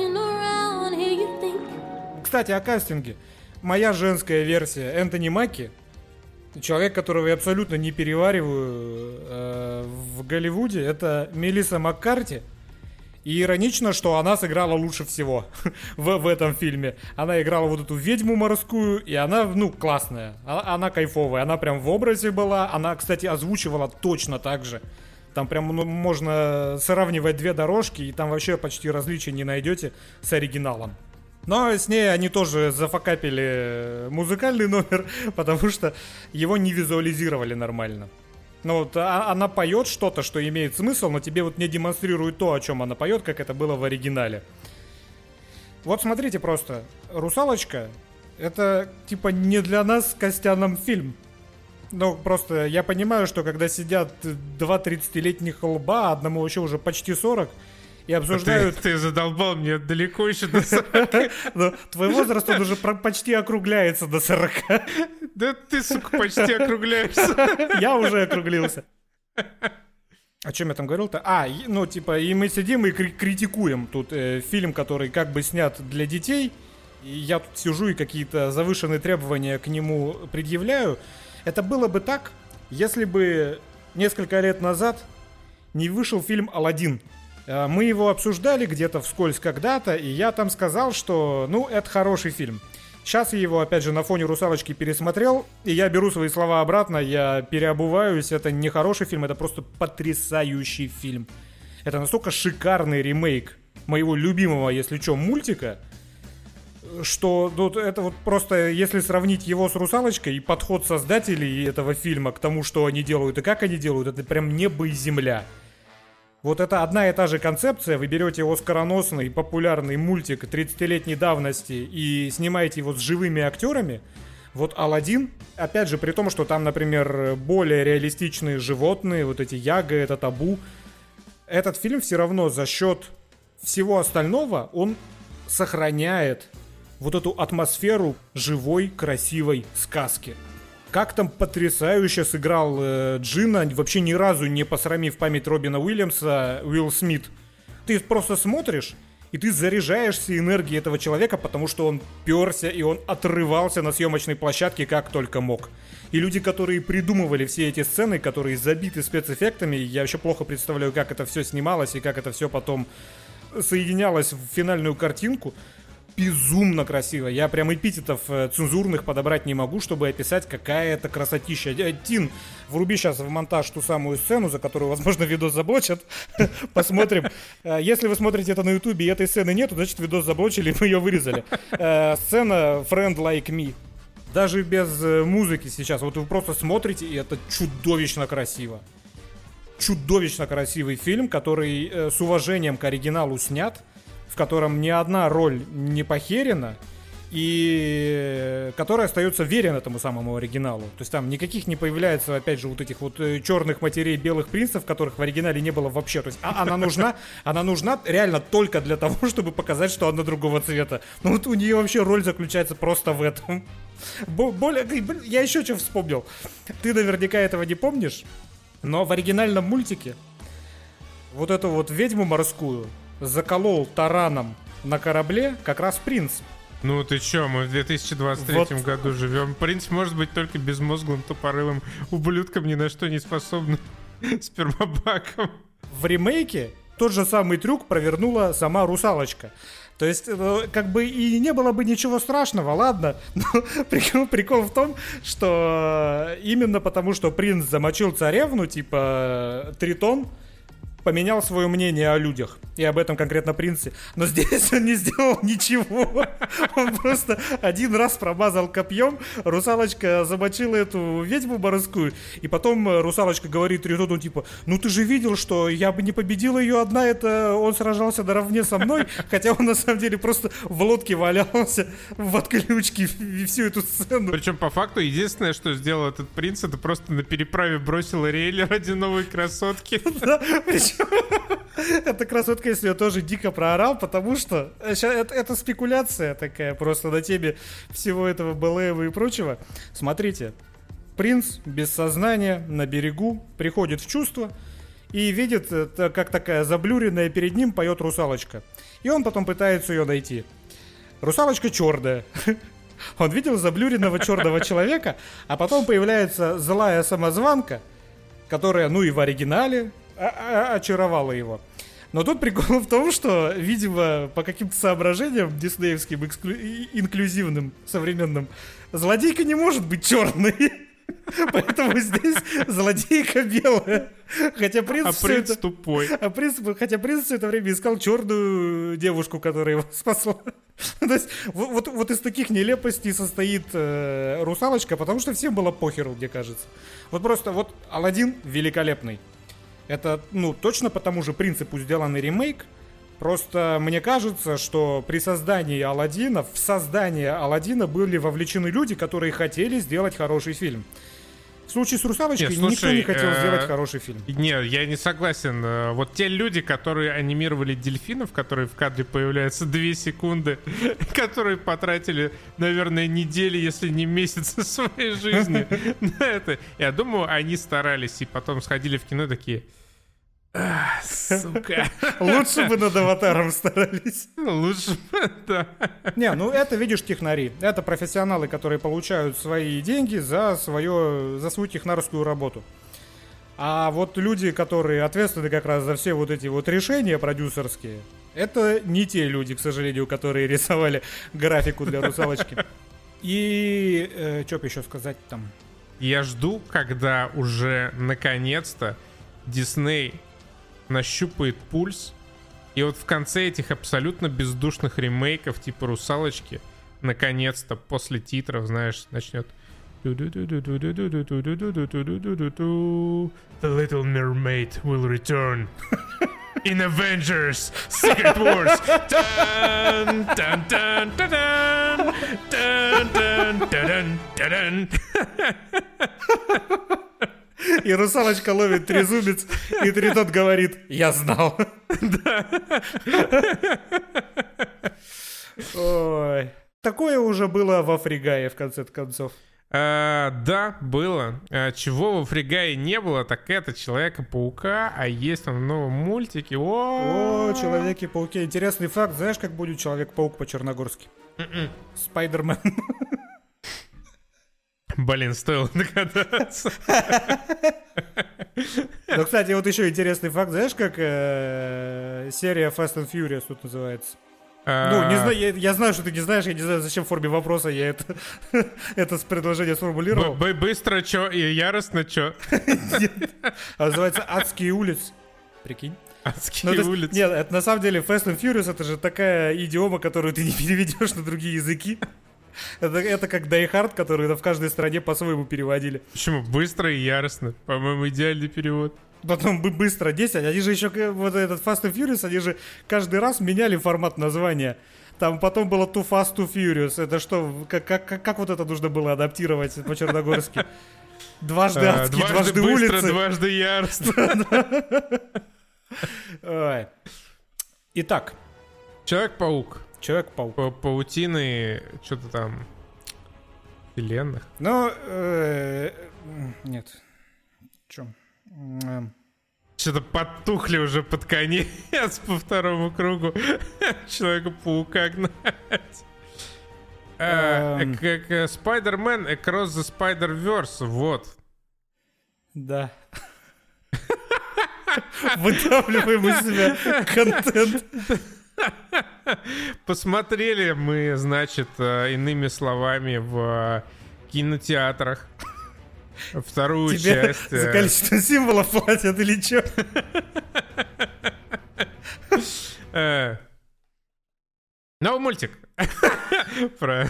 Кстати, о кастинге. Моя женская версия Энтони Маки, человек, которого я абсолютно не перевариваю э, в Голливуде, это Мелисса Маккарти. И иронично, что она сыграла лучше всего в, в этом фильме. Она играла вот эту ведьму морскую, и она, ну, классная. Она, она кайфовая, она прям в образе была. Она, кстати, озвучивала точно так же. Там прям, ну, можно сравнивать две дорожки, и там вообще почти различия не найдете с оригиналом. Но с ней они тоже зафакапили музыкальный номер, потому что его не визуализировали нормально. Ну вот а, она поет что-то, что имеет смысл, но тебе вот не демонстрирует то, о чем она поет, как это было в оригинале. Вот смотрите просто, «Русалочка» — это типа не для нас с Костяном фильм. Ну просто я понимаю, что когда сидят два тридцатилетних лба, одному вообще уже почти сорок, и обсуждают... Ты, ты задолбал, мне далеко еще до сорока. Твой возраст, он уже почти округляется до сорока. Да ты, сука, почти округляешься. Я уже округлился. О чем я там говорил-то? А, ну типа, и мы сидим и критикуем тут э, фильм, который как бы снят для детей. И я тут сижу и какие-то завышенные требования к нему предъявляю. Это было бы так, если бы несколько лет назад не вышел фильм «Аладдин». Мы его обсуждали где-то вскользь когда-то, и я там сказал, что, ну, это хороший фильм. Сейчас я его, опять же, на фоне «Русалочки» пересмотрел, и я беру свои слова обратно, я переобуваюсь, это не хороший фильм, это просто потрясающий фильм. Это настолько шикарный ремейк моего любимого, если что, мультика, что ну, это вот просто, если сравнить его с «Русалочкой» и подход создателей этого фильма к тому, что они делают и как они делают, это прям небо и земля. Вот это одна и та же концепция. Вы берете оскароносный популярный мультик тридцатилетней давности и снимаете его с живыми актерами. Вот «Аладдин», опять же, при том, что там, например, более реалистичные животные, вот эти Яга, это Табу, этот фильм все равно за счет всего остального, он сохраняет вот эту атмосферу живой, красивой сказки. Как там потрясающе сыграл э, Джина, вообще ни разу не посрамив память Робина Уильямса, Уилл Смит. Ты просто смотришь, и ты заряжаешься энергией этого человека, потому что он перся, и он отрывался на съемочной площадке как только мог. И люди, которые придумывали все эти сцены, которые забиты спецэффектами, я вообще плохо представляю, как это все снималось, и как это все потом соединялось в финальную картинку. Безумно красиво. Я прям эпитетов э, цензурных подобрать не могу, чтобы описать, какая это красотища. Э, Тин, вруби сейчас в монтаж ту самую сцену, за которую, возможно, видос заблочат. Посмотрим. Если вы смотрите это на ютубе и этой сцены нету, значит, видос заблочили, мы ее вырезали. Сцена «Friend Like Me». Даже без музыки сейчас. Вот вы просто смотрите, и это чудовищно красиво. Чудовищно красивый фильм, который э, с уважением к оригиналу снят, в котором ни одна роль не похерена, и который остается верен этому самому оригиналу. То есть там никаких не появляется, опять же, вот этих вот черных матерей, белых принцев, которых в оригинале не было вообще. То есть а, она нужна, она нужна реально только для того, чтобы показать, что она другого цвета. Ну вот у нее вообще роль заключается просто в этом. Более, я еще что вспомнил. Ты наверняка этого не помнишь, но в оригинальном мультике вот эту вот ведьму морскую заколол тараном на корабле как раз принц. Ну ты чё, мы в две тысячи двадцать третьем вот. году живем. Принц может быть только безмозглым, тупорылым ублюдком, ни на что не способным спермобаком. В ремейке тот же самый трюк провернула сама русалочка. То есть, как бы и не было бы ничего страшного, ладно. Но прикол, прикол в том, что именно потому, что принц замочил царевну, типа Тритон поменял свое мнение о людях и об этом конкретно принце. Но здесь он не сделал ничего. Он просто один раз промазал копьем, русалочка замочила эту ведьму морскую, и потом русалочка говорит Тритону типа: ну ты же видел, что я бы не победила ее одна, это он сражался наравне со мной, хотя он на самом деле просто в лодке валялся в отключке и всю эту сцену. Причем по факту единственное, что сделал этот принц, это просто на переправе бросил Ариэль ради новой красотки. Да, причем эта красотка, если я тоже дико проорал, потому что это, это спекуляция такая просто на теме всего этого БЛМ и прочего. Смотрите, принц без сознания на берегу приходит в чувство и видит, как такая заблюренная перед ним поет русалочка. И он потом пытается ее найти. Русалочка черная. Он видел заблюренного черного человека, а потом появляется злая самозванка, которая, ну и в оригинале очаровала его. Но тут прикол в том, что, видимо, по каким-то соображениям диснеевским, эксклю... инклюзивным, современным, злодейка не может быть черной. Поэтому здесь злодейка белая. Хотя принц, а принц это... тупой. А принц, хотя принц все это время искал черную девушку, которая его спасла. То есть вот, вот, вот из таких нелепостей состоит э, русалочка, потому что всем было похеру, мне кажется. Вот просто вот Аладдин великолепный. Это, ну, точно по тому же принципу сделанный ремейк. Просто мне кажется, что при создании Аладдина, в создание Аладдина были вовлечены люди, которые хотели сделать хороший фильм. В случае с «Русалочкой» Нет, слушай, никто не хотел э- сделать хороший фильм. Не, я не согласен. Вот те люди, которые анимировали дельфинов, которые в кадре появляются две секунды, которые потратили, наверное, недели, если не месяцы своей жизни на это. Я думаю, они старались и потом сходили в кино такие... Ах, сука. Лучше бы над «Аватаром» старались. Лучше бы, да. Не, ну это, видишь, технари. Это профессионалы, которые получают свои деньги за, свое, за свою технарскую работу. А вот люди, которые ответственны как раз за все вот эти вот решения продюсерские, это не те люди, к сожалению, которые рисовали графику для «Русалочки». И э, что бы еще сказать там? Я жду, когда уже наконец-то Дисней нащупает пульс, и вот в конце этих абсолютно бездушных ремейков типа «Русалочки» наконец-то после титров, знаешь, начнет The Little Mermaid will return. in Avengers Secret Wars. Dun, dun, dun, dun, dun, dun, dun, dun, dun. И русалочка ловит трезубец, и Тритон говорит: я знал. Ой. Такое уже было во Фригае, в конце концов. А, да, было. А, чего во Фригае не было, так это Человека-паука, а есть он в новом мультике. О, О, Человеки-пауки. Интересный факт. Знаешь, как будет Человек-паук по-черногорски? Спайдермен. Блин, стоило догадаться. Ну, кстати, вот еще интересный факт. Знаешь, как э, серия Fast and Furious тут называется? Ну, не знаю, я, я знаю, что ты не знаешь, я не знаю, зачем в форме вопроса я это, это с предложения сформулировал. Б- быстро чё и яростно чё? Нет. А называется «Адские улицы». Прикинь. Адские Ну, улицы. Нет, это на самом деле Fast and Furious — это же такая идиома, которую ты не переведешь на другие языки. Это, это как Die Hard, который в каждой стране по-своему переводили. Почему? Быстро и яростно. По-моему, идеальный перевод. Потом бы быстро десять. Они же еще, вот этот Fast and Furious, они же каждый раз меняли формат названия. Там потом было Too Fast, Too Furious. Это что, как, как, как вот это нужно было адаптировать по-черногорски? Дважды А, адские, дважды дважды быстро, улицы. дважды яростно. Ой. Итак, Человек-паук. Человек-паук. Па- Паутины, что-то там, вселенных. Ну, э, нет. Чем? Что-то подтухли уже под конец по второму кругу Человека-паука гнать. А, Эм. Как э, Spider-Man Across the Spider-Verse, вот. Да. Выдавливаем из себя контент. Посмотрели мы, значит, э, иными словами, в э, кинотеатрах вторую Тебе часть. за э, количество символов платят или что? э, Новый мультик. Про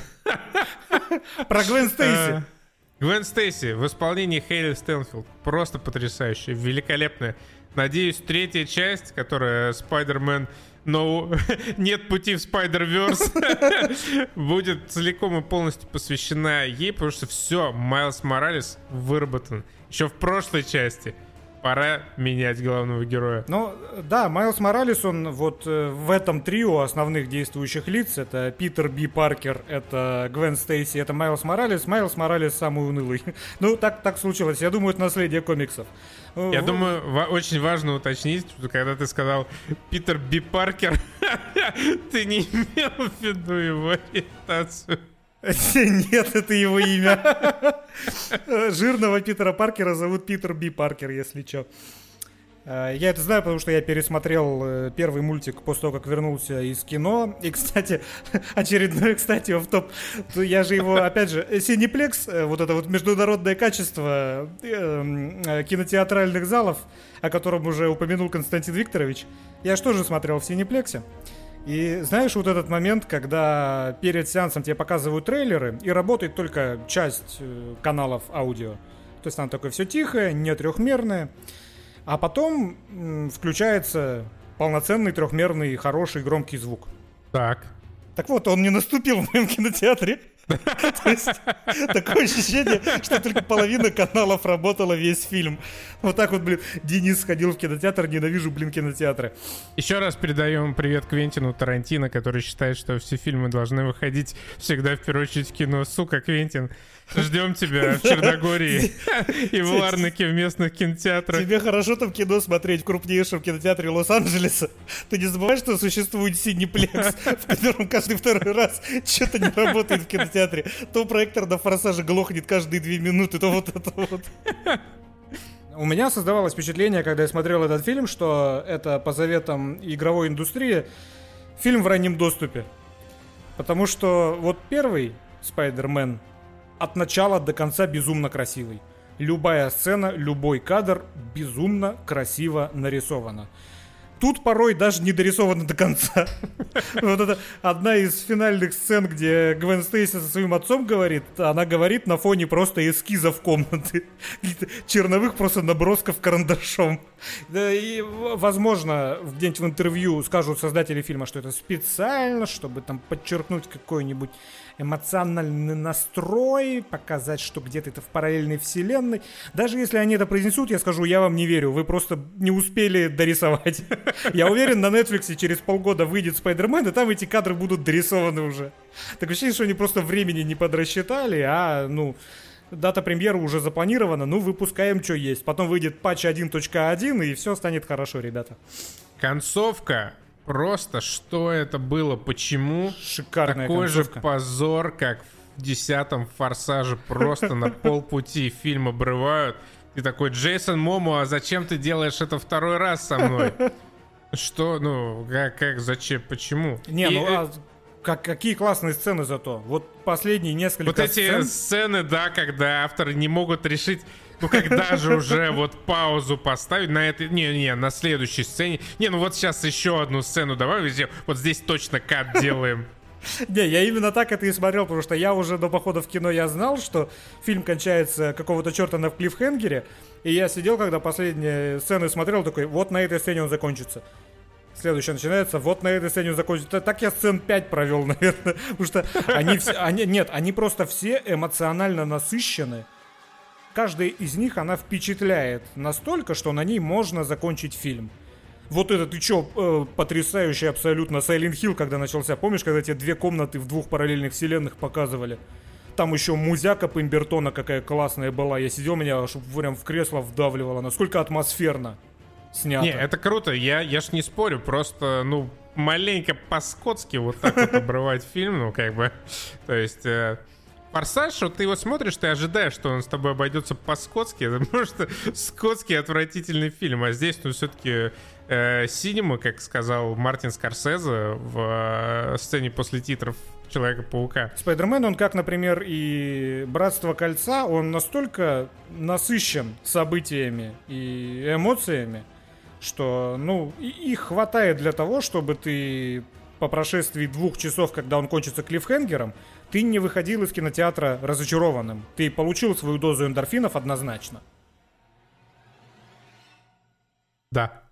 Про Гвен э, Стейси. Гвен Стейси в исполнении Хейли Стэнфилд. Просто потрясающе, великолепная. Надеюсь, третья часть, которая Spider-Man No... Нет пути в Spider-Verse, будет целиком и полностью посвящена ей, потому что все, Майлз Моралес выработан еще в прошлой части. Пора менять главного героя. Ну, да, Майлз Моралес, он вот э, в этом трио основных действующих лиц, это Питер Би Паркер, это Гвен Стейси, это Майлз Моралес. Майлз Моралес самый унылый. Ну, так, так случилось. Я думаю, это наследие комиксов. Я В- думаю, ва- очень важно уточнить, что когда ты сказал Питер Би Паркер, ты не имел в виду его ориентацию. Нет, это его имя. Жирного Питера Паркера зовут Питер Би Паркер, если что. Я это знаю, потому что я пересмотрел э, первый мультик после того, как вернулся из кино. И, кстати, очередной, кстати, офф-топ. Я же его, опять же, Cineplex, э, вот это вот международное качество э, э, кинотеатральных залов, о котором уже упомянул Константин Викторович, я же тоже смотрел в Cineplex. И знаешь, вот этот момент, когда перед сеансом тебе показывают трейлеры, и работает только часть э, каналов аудио. То есть там такое все тихое, не трехмерное. А потом м, включается полноценный трехмерный, хороший, громкий звук. Так. Так вот, он не наступил в моем кинотеатре. То есть такое ощущение, что только половина каналов работала весь фильм. Вот так вот, блин, Денис сходил в кинотеатр, ненавижу, блин, кинотеатры. Еще раз передаем привет Квентину Тарантино, который считает, что все фильмы должны выходить всегда в первую очередь в кино. Сука, Квентин, ждем тебя в Черногории и в Ларнаке в местных кинотеатрах. Тебе хорошо там кино смотреть в крупнейшем кинотеатре Лос-Анджелеса. Ты не забывай, что существует Cineplex, в котором каждый второй раз что-то не работает в кинотеатре. То проектор на «Форсаже» глохнет каждые две минуты, то вот это вот. У меня создавалось впечатление, когда я смотрел этот фильм, что это по заветам игровой индустрии фильм в раннем доступе. Потому что вот первый Spider-Man от начала до конца безумно красивый. Любая сцена, любой кадр безумно красиво нарисована. Тут порой даже не дорисовано до конца. Вот это одна из финальных сцен, где Гвен Стейси со своим отцом говорит. Она говорит на фоне просто эскизов комнаты. Черновых просто набросков карандашом. Да, и, возможно, где-нибудь в интервью скажут создатели фильма, что это специально, чтобы там подчеркнуть какой-нибудь эмоциональный настрой, показать, что где-то это в параллельной вселенной. Даже если они это произнесут, я скажу, я вам не верю, вы просто не успели дорисовать. Я уверен, на Netflix через полгода выйдет Спайдермен, и там эти кадры будут дорисованы уже. Так ощущение, что они просто времени не подрасчитали, а, ну... Дата премьеры уже запланирована, ну, выпускаем, что есть. Потом выйдет патч один точка один, и все станет хорошо, ребята. Концовка. Просто что это было? Почему? Шикарная такой концовка. же позор, как в десятом «Форсаже». Просто на полпути фильм обрывают. Ты такой: Джейсон Момо, а зачем ты делаешь это второй раз со мной? Что? Ну, как, как зачем? Почему? Не, И, ну... А... Как, какие классные сцены зато. Вот последние несколько Вот эти сцен... сцены, да, когда авторы не могут решить, ну когда же уже вот паузу поставить на этой... Не-не, на следующей сцене. Не, ну вот сейчас еще одну сцену давай, вот здесь точно кат делаем. Не, я именно так это и смотрел, потому что я уже до похода в кино я знал, что фильм кончается какого-то черта на клиффхенгере, и я сидел, когда последние сцены смотрел, такой, вот на этой сцене он закончится. Следующее начинается, вот на этой сцене закончится. Так я сцен пять провел, наверное. Потому что они все... Они, нет, они просто все эмоционально насыщены. Каждая из них, она впечатляет настолько, что на ней можно закончить фильм. Вот это, ты чё, э, потрясающий абсолютно Silent Hill, когда начался. Помнишь, когда тебе две комнаты в двух параллельных вселенных показывали? Там еще музяка Пембертона какая классная была. Я сидел, меня аж прям в кресло вдавливало. Насколько атмосферно снято. Не, это круто, я, я ж не спорю, просто, ну, маленько по-скотски вот так вот обрывать фильм, ну, как бы, то есть... Э, «Форсаж», вот ты его смотришь, ты ожидаешь, что он с тобой обойдется по-скотски, это просто скотский отвратительный фильм, а здесь, ну, все-таки э, синема, как сказал Мартин Скорсезе в э, сцене после титров Человека-паука. Спайдермен, он как, например, и Братство Кольца, он настолько насыщен событиями и эмоциями, что, ну, их хватает для того, чтобы ты по прошествии двух часов, когда он кончится клиффхенгером, ты не выходил из кинотеатра разочарованным. Ты получил свою дозу эндорфинов однозначно. Да.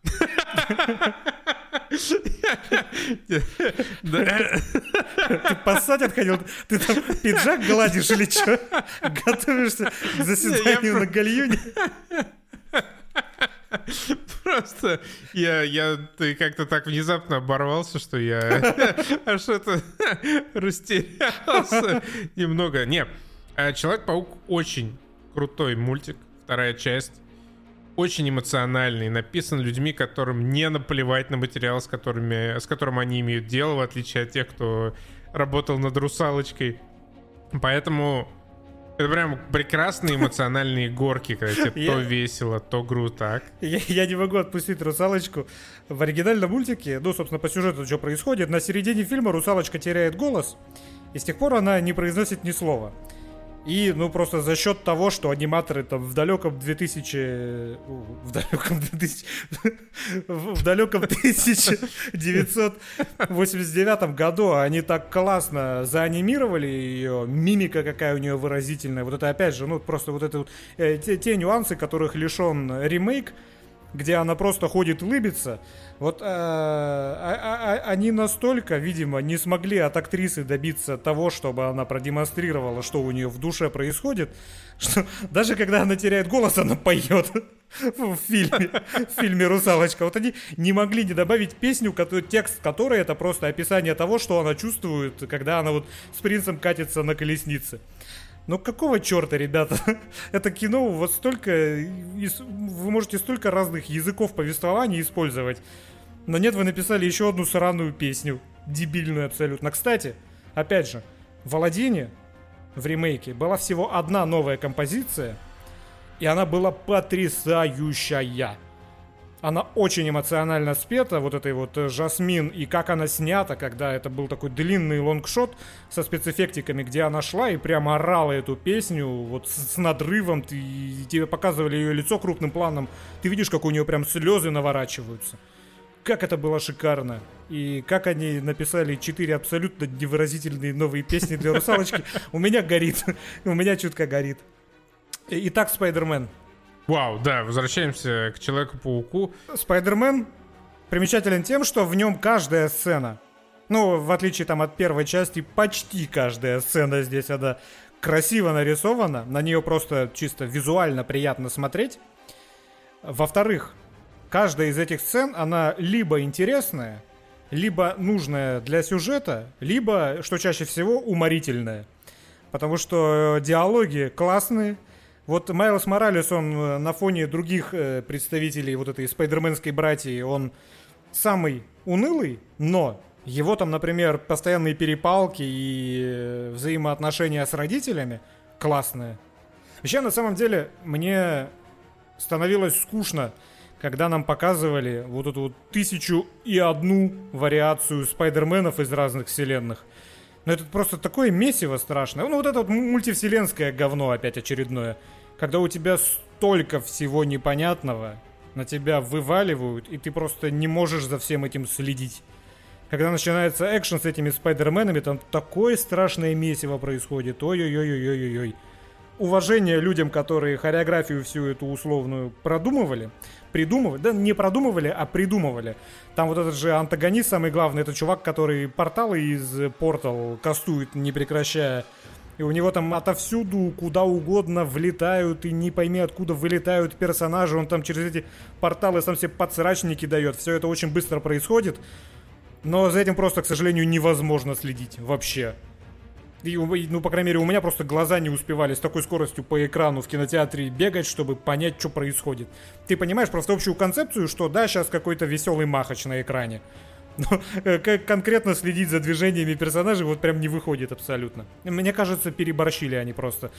Ты поссать отходил? Ты там пиджак гладишь или что? Готовишься к заседанию на гальюне? Просто я, я, ты как-то так внезапно оборвался, что я аж это растерялся немного. Не, Человек-паук очень крутой мультик, вторая часть. Очень эмоциональный, написан людьми, которым не наплевать на материал, с, которыми, с которым они имеют дело, в отличие от тех, кто работал над «Русалочкой». Поэтому это прям прекрасные эмоциональные горки, когда тебе я... то весело, то грустно. Так. Я, я не могу отпустить «Русалочку». В оригинальном мультике, ну, собственно, по сюжету что происходит, на середине фильма русалочка теряет голос, и с тех пор она не произносит ни слова. И, ну, просто за счет того, что аниматоры там в далеком две тысячи... В далеком две тысячи... В далеком тысяча девятьсот восемьдесят девятом году они так классно заанимировали ее, мимика какая у нее выразительная. Вот это, опять же, ну, просто вот это вот... Э, те, те нюансы, которых лишен ремейк, где она просто ходит, улыбится. Вот э, а, а, они настолько, видимо, не смогли от актрисы добиться того, чтобы она продемонстрировала, что у нее в душе происходит, что даже когда она теряет голос, она поет в фильме, в фильме «Русалочка». Вот они не могли не добавить песню, текст которой это просто описание того, что она чувствует, когда она вот с принцем катится на колеснице. Ну какого черта, ребята? Это кино у вас столько... Вы можете столько разных языков повествования использовать. Но нет, вы написали еще одну сраную песню. Дебильную абсолютно. Кстати, опять же, в «Аладдине» в ремейке была всего одна новая композиция, и она была потрясающая. Она очень эмоционально спета, вот этой вот Жасмин, и как она снята, когда это был такой длинный лонгшот со спецэффектиками, где она шла и прямо орала эту песню вот с, с надрывом, ты, тебе показывали ее лицо крупным планом, ты видишь, как у нее прям слезы наворачиваются. Как это было шикарно. И как они написали четыре абсолютно невыразительные новые песни для «Русалочки», у меня горит, у меня чутко горит. Итак, Спайдермен. Вау, да, возвращаемся к Человеку-пауку. Спайдермен примечателен тем, что в нем каждая сцена, ну, в отличие там от первой части, почти каждая сцена здесь, она красиво нарисована, на нее просто чисто визуально приятно смотреть. Во-вторых, каждая из этих сцен, она либо интересная, либо нужная для сюжета, либо, что чаще всего, уморительная. Потому что диалоги классные. Вот Майлз Моралес, он на фоне других э, представителей вот этой спайдерменской братьи, он самый унылый, но его там, например, постоянные перепалки и э, взаимоотношения с родителями классные. Вообще, на самом деле, мне становилось скучно, когда нам показывали вот эту вот тысячу и одну вариацию спайдерменов из разных вселенных. Но это просто такое месиво страшное. Ну, вот это вот мультивселенское говно опять очередное. Когда у тебя столько всего непонятного, на тебя вываливают, и ты просто не можешь за всем этим следить. Когда начинается экшен с этими спайдерменами, там такое страшное месиво происходит. Ой-ой-ой-ой-ой-ой. Уважение людям, которые хореографию всю эту условную продумывали, придумывали, да не продумывали, а придумывали. Там вот этот же антагонист, самый главный, это чувак, который порталы из Portal кастует, не прекращая. И у него там отовсюду, куда угодно влетают, и не пойми откуда вылетают персонажи. Он там через эти порталы сам себе подсрачники дает. Все это очень быстро происходит. Но за этим просто, к сожалению, невозможно следить вообще. И, ну, по крайней мере, у меня просто глаза не успевали с такой скоростью по экрану в кинотеатре бегать, чтобы понять, что происходит. Ты понимаешь просто общую концепцию, что да, сейчас какой-то веселый махач на экране. Но как конкретно следить за движениями персонажей вот прям не выходит абсолютно. Мне кажется, переборщили они просто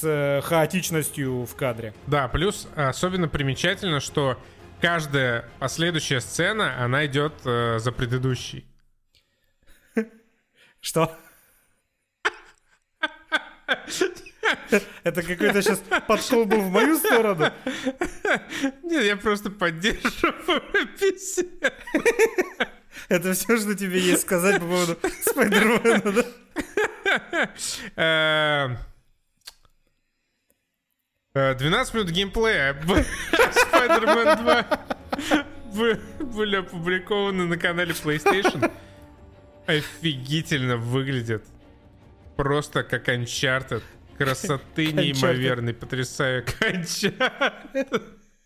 с хаотичностью в кадре. Да, плюс особенно примечательно, что каждая последующая сцена, она идет э, за предыдущей. Что? Это какой-то сейчас подкол был в мою сторону? Нет, я просто поддерживаю писец. Это все, что тебе есть сказать по поводу Спайдермена, да? двенадцать минут геймплея Spider-Man два были опубликованы на канале PlayStation. Офигительно выглядит. Просто как Uncharted. Красоты неимоверной, потрясаю. Uncharted.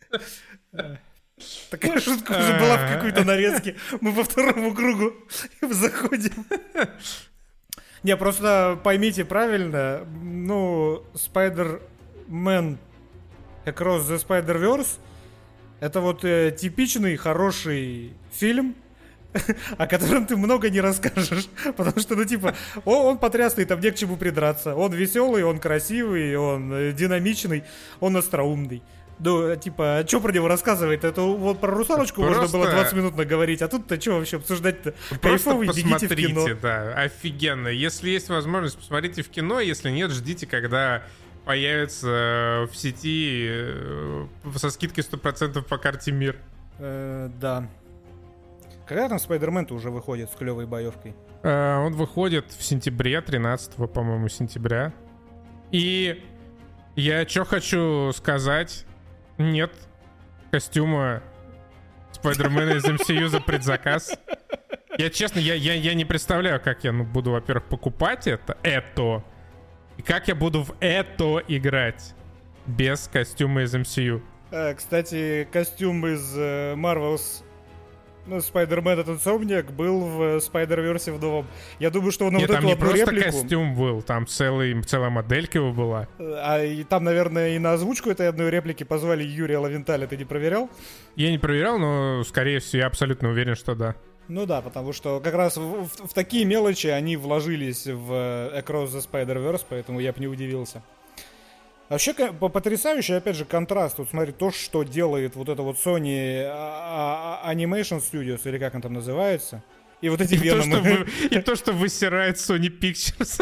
Такая шутка уже была в какой-то нарезке. Мы по второму кругу заходим. Не, просто поймите правильно. Ну, Spider-Man Across the Spider-Verse это вот э, типичный хороший фильм, о котором ты много не расскажешь. Потому что, ну, типа, он, он потрясный, там не к чему придраться. Он веселый, он красивый, он э, динамичный, он остроумный. Ну, типа, а что про него рассказывать? Это вот про русалочку просто... можно было двадцать минут наговорить, а тут-то что вообще обсуждать-то? Кайфовый, бегите в кино. Да, офигенно. Если есть возможность, посмотрите в кино, если нет, ждите, когда появится в сети со скидкой сто процентов по карте мир. Э, да. Когда там Спайдермен-то уже выходит с клевой боевкой? Э, он выходит в сентябре, тринадцатого, по-моему, сентября. И я что хочу сказать... Нет костюма Спайдермена из эм си ю за предзаказ. Я, честно, я, я, я не представляю, как я ну, буду, во-первых, покупать это, это, и как я буду в это играть без костюма из эм си ю. А, кстати, костюм из uh, Marvel's ну, Spider-Man этот Insomniac был в Spider-Verse в новом. Я думаю, что он Нет, вот там эту не одну просто реплику... костюм был, там целый, целая моделька его была. А и там, наверное, и на озвучку этой одной реплики позвали Юрия Лавенталя. Ты не проверял? Я не проверял, но, скорее всего, я абсолютно уверен, что да. Ну да, потому что как раз в, в, в такие мелочи они вложились в Across the Spider-Verse, поэтому я бы не удивился. Вообще потрясающий, опять же, контраст. Вот смотри, то, что делает вот это вот Sony Animation Studios, или как он там называется, и вот эти Веномы. И то, что высирает Sony Pictures.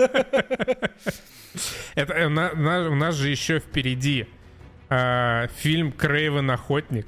Это у нас же еще впереди фильм «Крейвен Охотник».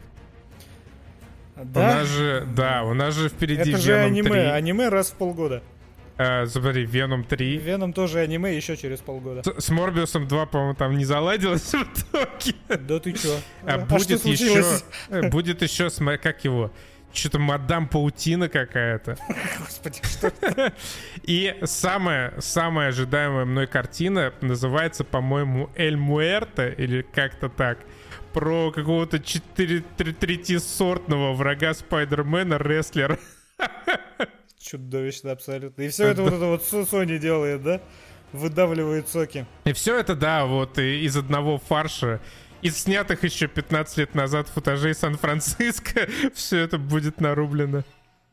Да? У нас же, да, у нас же впереди это же Venom аниме, три. аниме раз в полгода. Uh, смотри, Веном три. Веном тоже аниме еще через полгода. С, с Морбиусом два, по-моему, там не заладилось в итоге. Да ты чё? А, а будет что еще... Будет еще, смотри, как его... Что-то мадам Паутина какая-то. Господи, что? И самая, самая ожидаемая мной картина называется, по-моему, Эль Муэрто, или как-то так. Про какого-то третьесортного врага Спайдермена, рестлера. Чудовищно абсолютно. И все это вот это вот Sony делает, да? Выдавливает соки. И все это, да, вот из одного фарша. Из снятых еще пятнадцать лет назад футажей Сан-Франциско все это будет нарублено.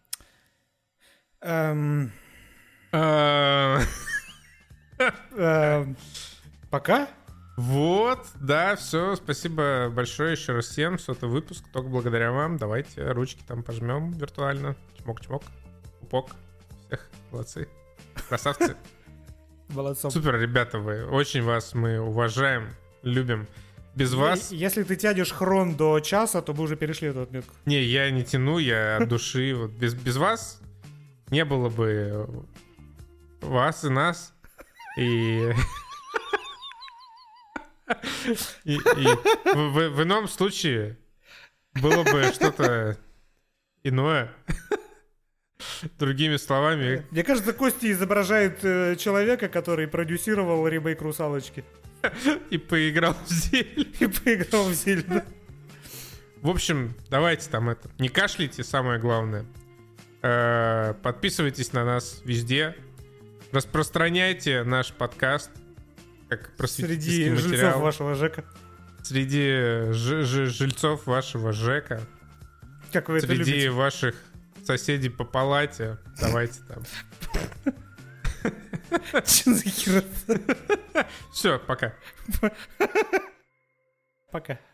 Эм... А, эм, Пока? Вот, да, все, спасибо большое еще раз всем. Сотый выпуск, только благодаря вам. Давайте ручки там пожмем виртуально. Чмок-чмок. Пупок. Всех молодцы. Красавцы. Молодцом. Супер, ребята, вы. Очень вас мы уважаем, любим. Без вас... Если ты тянешь хрон до часа, то мы уже перешли эту отметку. Не, я не тяну, я от души. Вот без, без вас не было бы вас и нас. И... И, и в, в, в ином случае было бы что-то иное. Другими словами. Мне кажется, Костя изображает э, человека, который продюсировал ремейк «Русалочки». И поиграл в Зель. И поиграл в Зель, да. В общем, давайте там это. Не кашляйте, самое главное. Э-э, подписывайтесь на нас везде. Распространяйте наш подкаст. Как среди материал. жильцов вашего ЖЭКа. Среди ж- ж- жильцов вашего ЖЭКа. Как вы это Среди любите. ваших соседей по палате. Давайте там. Че за херня? Все, пока. Пока.